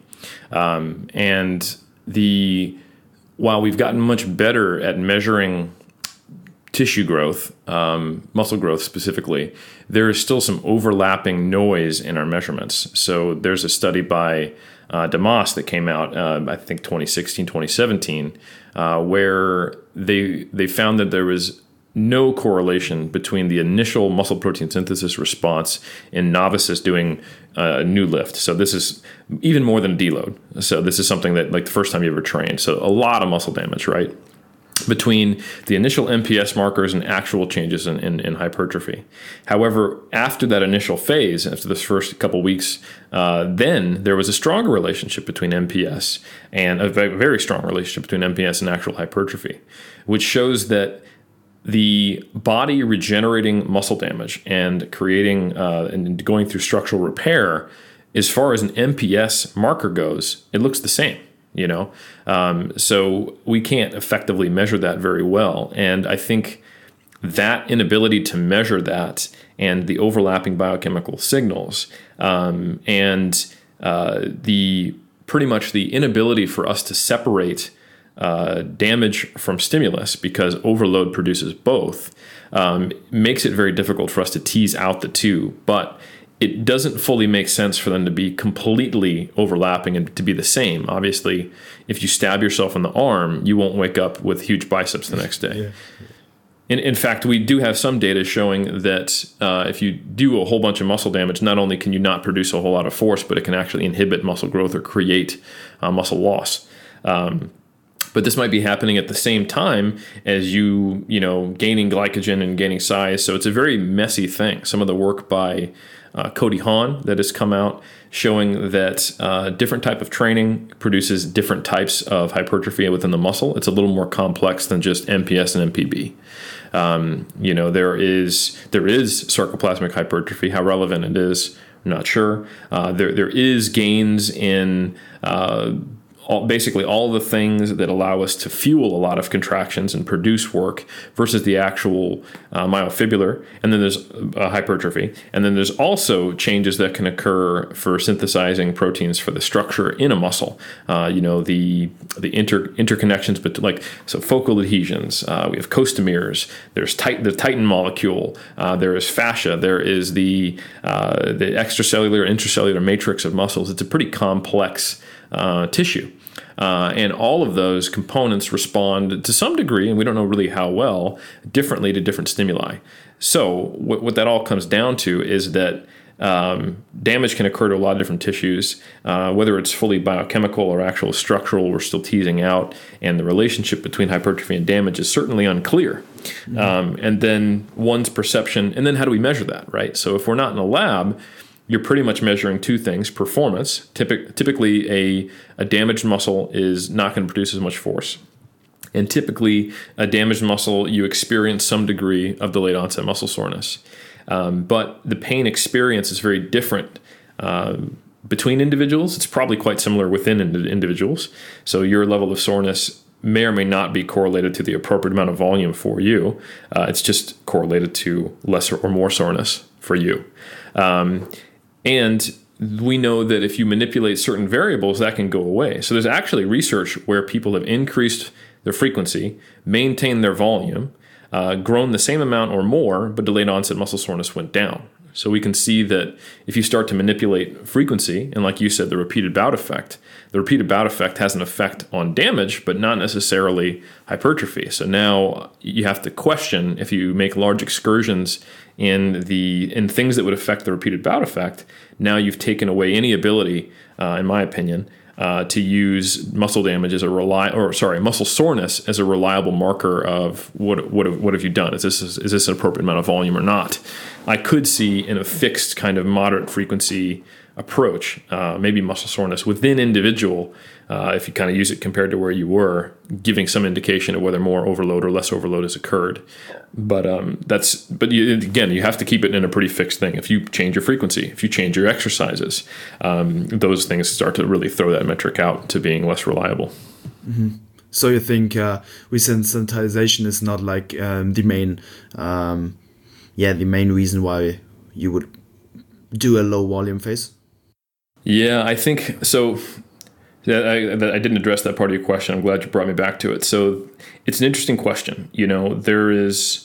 While we've gotten much better at measuring tissue growth, muscle growth specifically, there is still some overlapping noise in our measurements. So there's a study by Damas that came out, I think 2016, 2017, where they found that there was no correlation between the initial muscle protein synthesis response in novices doing a new lift. So this is even more than a deload. So this is something that, like, the first time you ever trained. So a lot of muscle damage, right? Between the initial MPS markers and actual changes in hypertrophy. However, after that initial phase, after this first couple weeks, then there was a stronger relationship between MPS, and a very strong relationship between MPS and actual hypertrophy, which shows that the body regenerating muscle damage and creating and going through structural repair, as far as an MPS marker goes, it looks the same. So we can't effectively measure that very well. And I think that inability to measure that, and the overlapping biochemical signals, and pretty much the inability for us to separate damage from stimulus, because overload produces both, makes it very difficult for us to tease out the two. But it doesn't fully make sense for them to be completely overlapping and to be the same. Obviously, if you stab yourself in the arm, you won't wake up with huge biceps the next day. Yeah. In fact, we do have some data showing that if you do a whole bunch of muscle damage, not only can you not produce a whole lot of force, but it can actually inhibit muscle growth or create muscle loss. But this might be happening at the same time as you gaining glycogen and gaining size. So it's a very messy thing. Some of the work by Cody Hahn that has come out showing that different type of training produces different types of hypertrophy within the muscle. It's a little more complex than just MPS and MPB. There is sarcoplasmic hypertrophy. How relevant it is, I'm not sure. There is gains in basically all the things that allow us to fuel a lot of contractions and produce work versus the actual myofibrillar. And then there's hypertrophy. And then there's also changes that can occur for synthesizing proteins for the structure in a muscle. The interconnections, but so focal adhesions. We have costomeres. There's the titin molecule. There is fascia. There is the extracellular, intracellular matrix of muscles. It's a pretty complex tissue. And all of those components respond to some degree, and we don't know really how well, differently to different stimuli. So what that all comes down to is that damage can occur to a lot of different tissues, whether it's fully biochemical or actual structural, we're still teasing out, and the relationship between hypertrophy and damage is certainly unclear. Mm-hmm. And then one's perception, and then how do we measure that, right? So if we're not in a lab, you're pretty much measuring two things: performance. Typically, a damaged muscle is not going to produce as much force. And typically, a damaged muscle, you experience some degree of delayed onset muscle soreness. But the pain experience is very different between individuals. It's probably quite similar within individuals. So your level of soreness may or may not be correlated to the appropriate amount of volume for you. It's just correlated to lesser or more soreness for you. And we know that if you manipulate certain variables, that can go away. So there's actually research where people have increased their frequency, maintained their volume, grown the same amount or more, but delayed onset muscle soreness went down. So we can see that if you start to manipulate frequency, and like you said, the repeated bout effect has an effect on damage, but not necessarily hypertrophy. So now you have to question, if you make large excursions in things that would affect the repeated bout effect, now you've taken away any ability, in my opinion, to use muscle damage as muscle soreness as a reliable marker of what have you done? Is this an appropriate amount of volume or not? I could see in a fixed kind of moderate frequency approach, maybe muscle soreness within individual, if you kind of use it compared to where you were, giving some indication of whether more overload or less overload has occurred. But you have to keep it in a pretty fixed thing. If you change your frequency, if you change your exercises, those things start to really throw that metric out to being less reliable. Mm-hmm. So you think resensitization is not like the main reason why you would do a low volume phase? Yeah, I think so. I didn't address that part of your question. I'm glad you brought me back to it. So it's an interesting question. There is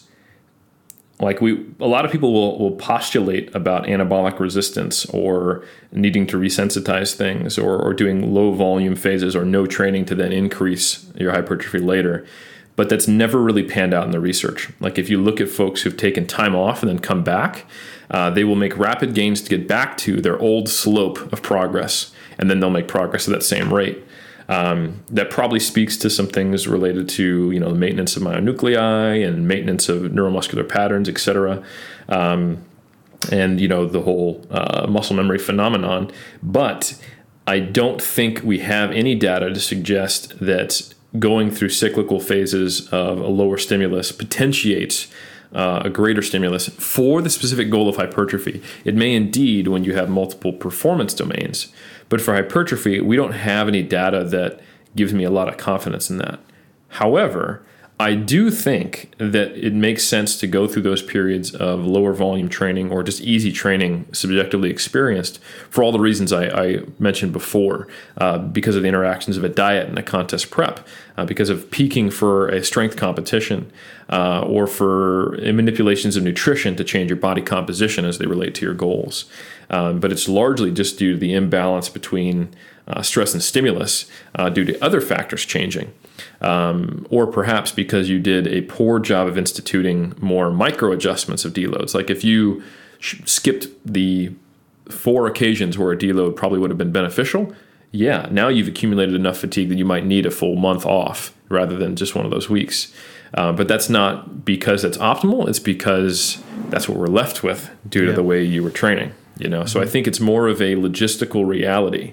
a lot of people will postulate about anabolic resistance or needing to resensitize things or doing low volume phases or no training to then increase your hypertrophy later. But that's never really panned out in the research. Like if you look at folks who've taken time off and then come back, they will make rapid gains to get back to their old slope of progress, and then they'll make progress at that same rate. That probably speaks to some things related to the maintenance of myonuclei and maintenance of neuromuscular patterns, et cetera, and the whole muscle memory phenomenon. But I don't think we have any data to suggest that going through cyclical phases of a lower stimulus potentiates a greater stimulus for the specific goal of hypertrophy. It may indeed when you have multiple performance domains, but for hypertrophy, we don't have any data that gives me a lot of confidence in that. However, I do think that it makes sense to go through those periods of lower volume training or just easy training subjectively experienced for all the reasons I mentioned before, because of the interactions of a diet and a contest prep, because of peaking for a strength competition, or for manipulations of nutrition to change your body composition as they relate to your goals. But it's largely just due to the imbalance between stress and stimulus due to other factors changing. Or perhaps because you did a poor job of instituting more micro adjustments of deloads. Like if you skipped the 4 occasions where a deload probably would have been beneficial, now you've accumulated enough fatigue that you might need a full month off rather than just one of those weeks. But that's not because it's optimal. It's because that's what we're left with due to the way you were training. So I think it's more of a logistical reality.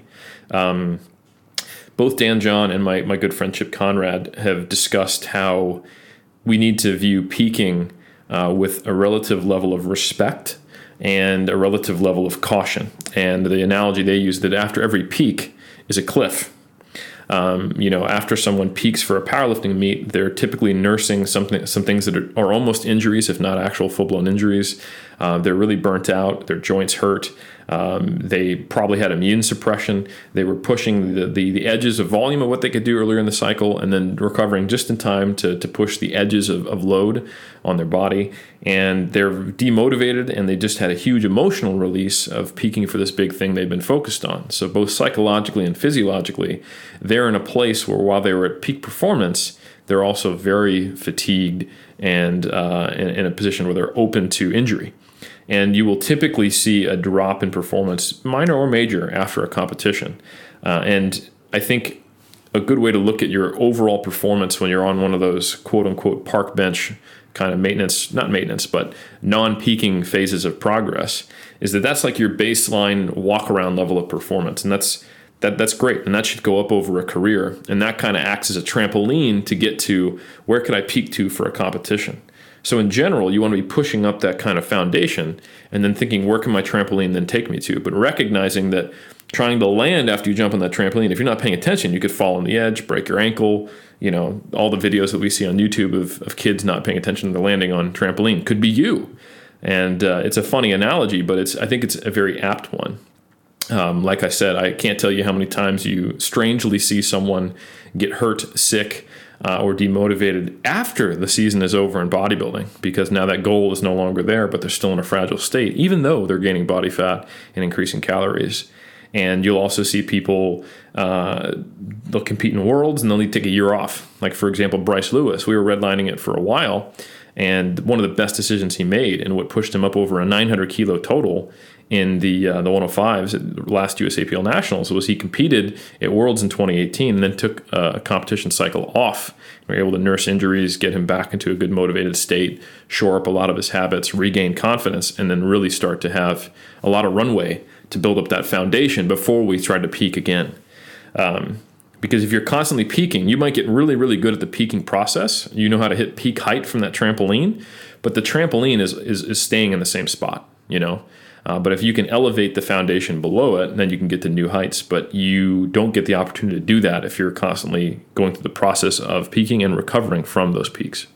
Both Dan John and my good friend Chip Conrad have discussed how we need to view peaking with a relative level of respect and a relative level of caution. And the analogy they use that after every peak is a cliff. After someone peaks for a powerlifting meet, they're typically nursing some things that are almost injuries, if not actual full-blown injuries. They're really burnt out. Their joints hurt. They probably had immune suppression. They were pushing the edges of volume of what they could do earlier in the cycle and then recovering just in time to push the edges of load on their body. And they're demotivated, and they just had a huge emotional release of peaking for this big thing they've been focused on. So both psychologically and physiologically, they're in a place where while they were at peak performance, they're also very fatigued and in a position where they're open to injury. And you will typically see a drop in performance, minor or major, after a competition. And I think a good way to look at your overall performance when you're on one of those quote-unquote park bench kind of but non-peaking phases of progress is that's like your baseline walk-around level of performance. And that's great, and that should go up over a career. And that kind of acts as a trampoline to get to where could I peak to for a competition. So in general, you want to be pushing up that kind of foundation and then thinking, where can my trampoline then take me to? But recognizing that trying to land after you jump on that trampoline, if you're not paying attention, you could fall on the edge, break your ankle. All the videos that we see on YouTube of kids not paying attention to the landing on trampoline could be you. And it's a funny analogy, but I think it's a very apt one. Like I said, I can't tell you how many times you strangely see someone get hurt, sick, or demotivated after the season is over in bodybuilding, because now that goal is no longer there, but they're still in a fragile state, even though they're gaining body fat and increasing calories. And you'll also see people, they'll compete in worlds and they'll need to take a year off. Like, for example, Bryce Lewis, we were redlining it for a while. And one of the best decisions he made, and what pushed him up over a 900 kilo total in the 105s at the last USAPL Nationals, was he competed at Worlds in 2018 and then took a competition cycle off. We were able to nurse injuries, get him back into a good motivated state, shore up a lot of his habits, regain confidence, and then really start to have a lot of runway to build up that foundation before we try to peak again. Because if you're constantly peaking, you might get really, really good at the peaking process. You know how to hit peak height from that trampoline, but the trampoline is staying in the same spot, But if you can elevate the foundation below it, then you can get to new heights. But you don't get the opportunity to do that if you're constantly going through the process of peaking and recovering from those peaks.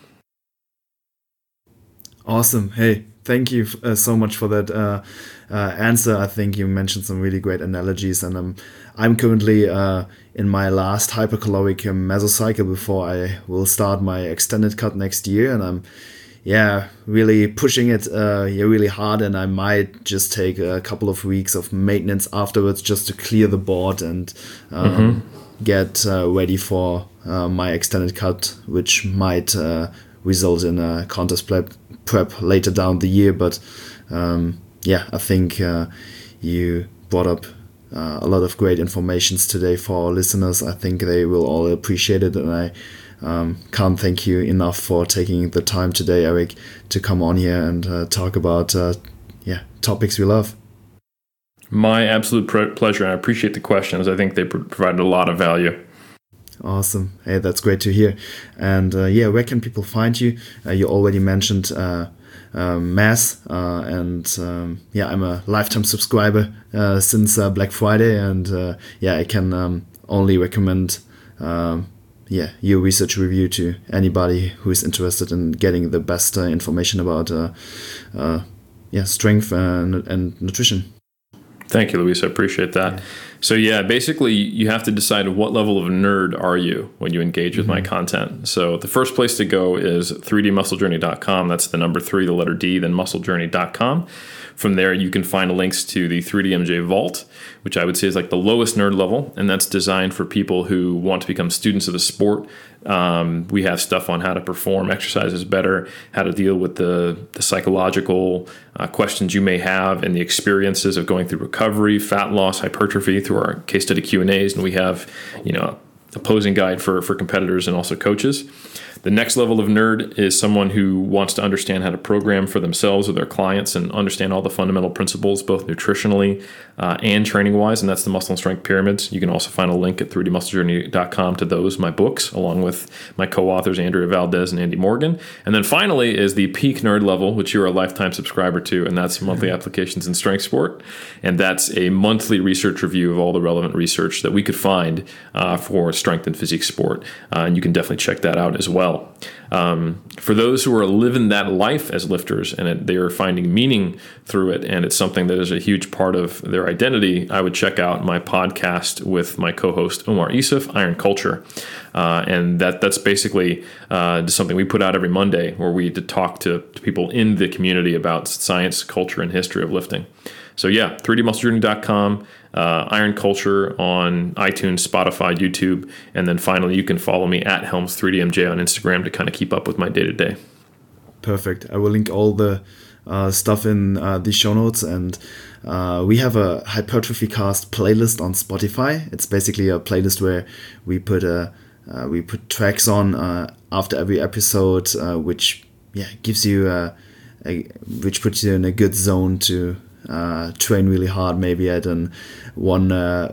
Awesome. Hey, thank you so much for that answer. I think you mentioned some really great analogies, and I'm currently in my last hypercaloric mesocycle before I will start my extended cut next year, and I'm really pushing it really hard, and I might just take a couple of weeks of maintenance afterwards just to clear the board and get ready for my extended cut, which might result in a contest prep later down the year. But I think you brought up a lot of great informations today for our listeners. I think they will all appreciate it, and I can't thank you enough for taking the time today, Eric, to come on here and talk about topics we love. My absolute pleasure. I appreciate the questions. I think they provided a lot of value. Awesome. Hey, that's great to hear. And where can people find you? You already mentioned Mass, and I'm a lifetime subscriber since Black Friday, and I can only recommend your research review to anybody who is interested in getting the best information about strength and nutrition. Thank you, Luis. I appreciate that. Yeah. So basically you have to decide what level of nerd are you when you engage with my content. So the first place to go is 3dmusclejourney.com. That's the number 3, the letter D, then musclejourney.com. From there, you can find links to the 3DMJ Vault, which I would say is like the lowest nerd level, and that's designed for people who want to become students of the sport. We have stuff on how to perform exercises better, how to deal with the psychological questions you may have, and the experiences of going through recovery, fat loss, hypertrophy through our case study Q&As, and we have a posing guide for competitors and also coaches. The next level of nerd is someone who wants to understand how to program for themselves or their clients and understand all the fundamental principles, both nutritionally and training-wise, and that's the Muscle and Strength Pyramids. You can also find a link at 3dmusclejourney.com to those, my books, along with my co-authors, Andrea Valdez and Andy Morgan. And then finally is the peak nerd level, which you're a lifetime subscriber to, and that's monthly applications in strength sport. And that's a monthly research review of all the relevant research that we could find for strength and physique sport. And you can definitely check that out as well. For those who are living that life as lifters and they are finding meaning through it, and it's something that is a huge part of their identity, I would check out my podcast with my co-host Omar Isuf, Iron Culture. And that's basically something we put out every Monday, where we talk to people in the community about science, culture, and history of lifting. So 3dmusclejourney.com, Iron Culture on iTunes, Spotify, YouTube, and then finally you can follow me at Helms3DMJ on Instagram to kind of keep up with my day-to-day. Perfect. I will link all the stuff in the show notes, and we have a Hypertrophy Cast playlist on Spotify. It's basically a playlist where we put tracks on after every episode, which gives you which puts you in a good zone to train really hard, maybe at a 9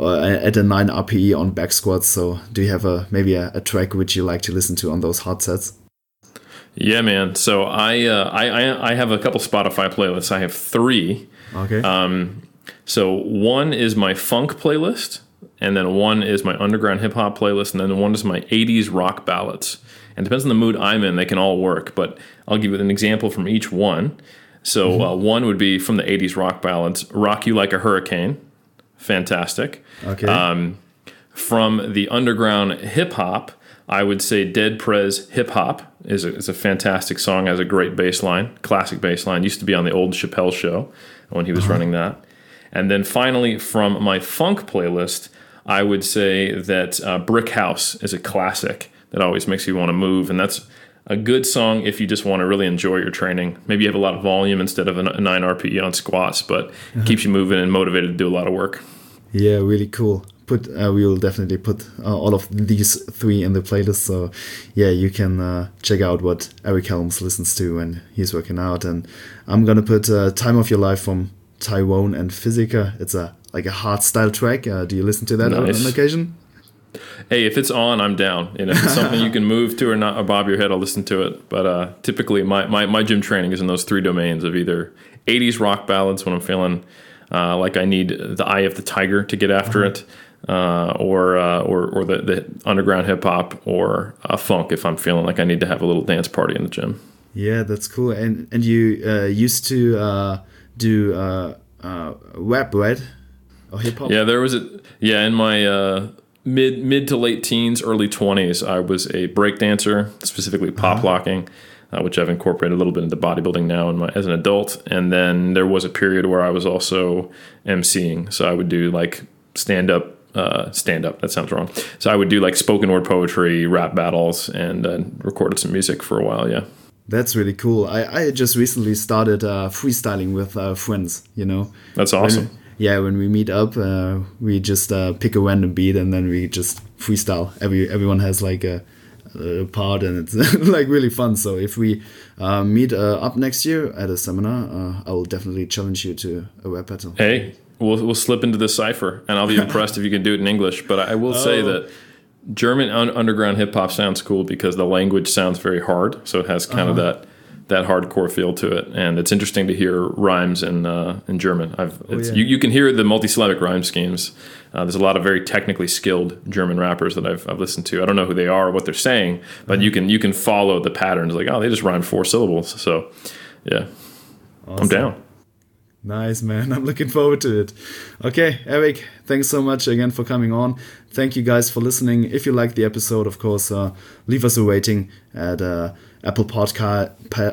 RPE on back squats. So do you have maybe a track which you like to listen to on those hot sets? Yeah, man. So I have a couple Spotify playlists. I have 3. Okay. So one is my funk playlist, and then one is my underground hip hop playlist, and then one is my 80s rock ballads. And depends on the mood I'm in, they can all work, but I'll give you an example from each one. So one would be from the 80s rock ballads, Rock You Like a Hurricane. Fantastic. Okay. From the underground hip hop, I would say Dead Prez Hip Hop is a fantastic song, has a great bass line, classic bass line. Used to be on the old Chappelle show when he was running that. And then finally, from my funk playlist, I would say that Brick House is a classic that always makes you want to move. And that's a good song if you just want to really enjoy your training. Maybe you have a lot of volume instead of a 9 RPE on squats, but it keeps you moving and motivated to do a lot of work. Yeah, really cool. We will definitely put all of these 3 in the playlist. So yeah, you can check out what Eric Helms listens to when he's working out. And I'm gonna put Time of Your Life from Tyrone and Physica. It's like a hard style track. Do you listen to that on occasion? Hey, if it's on, I'm down. If it's something you can move to or not, or bob your head, I'll listen to it. But typically, my gym training is in those 3 domains of either 80s rock ballads when I'm feeling like I need the eye of the tiger to get after it, or the underground hip hop, or funk if I'm feeling like I need to have a little dance party in the gym. Yeah, that's cool. And you used to do rap, right? Or hip hop? Yeah, in my mid to late teens, early 20s, I was a break dancer, specifically pop locking, which I've incorporated a little bit into bodybuilding now as an adult. And then there was a period where I was also emceeing. So I would do like stand up, that sounds wrong. So I would do like spoken word poetry, rap battles, and recorded some music for a while, yeah. That's really cool. I just recently started freestyling with friends, you know. That's awesome. When we meet up, we just pick a random beat and then we just freestyle. Everyone has like a part, and it's like really fun. So if we meet up next year at a seminar, I will definitely challenge you to a rap battle. Hey, we'll slip into the cipher, and I'll be impressed if you can do it in English. But I will say that German underground hip hop sounds cool because the language sounds very hard, so it has kind of that hardcore feel to it, and it's interesting to hear rhymes in German. You can hear the multisyllabic rhyme schemes. There's a lot of very technically skilled German rappers that I've listened to. I don't know who they are or what they're saying, but you can follow the patterns. Like, oh, they just rhyme 4 syllables. So, yeah, awesome. I'm down. Nice, man. I'm looking forward to it. Okay, Eric, thanks so much again for coming on. Thank you guys for listening. If you liked the episode, of course, leave us a rating at Apple Podcasts,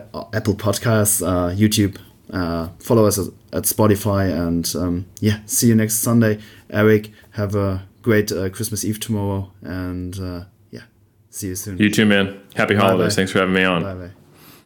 YouTube. Follow us at Spotify, and see you next Sunday. Eric, have a great Christmas Eve tomorrow, and see you soon. You too, man. Happy holidays. Bye-bye. Thanks for having me on. Bye-bye.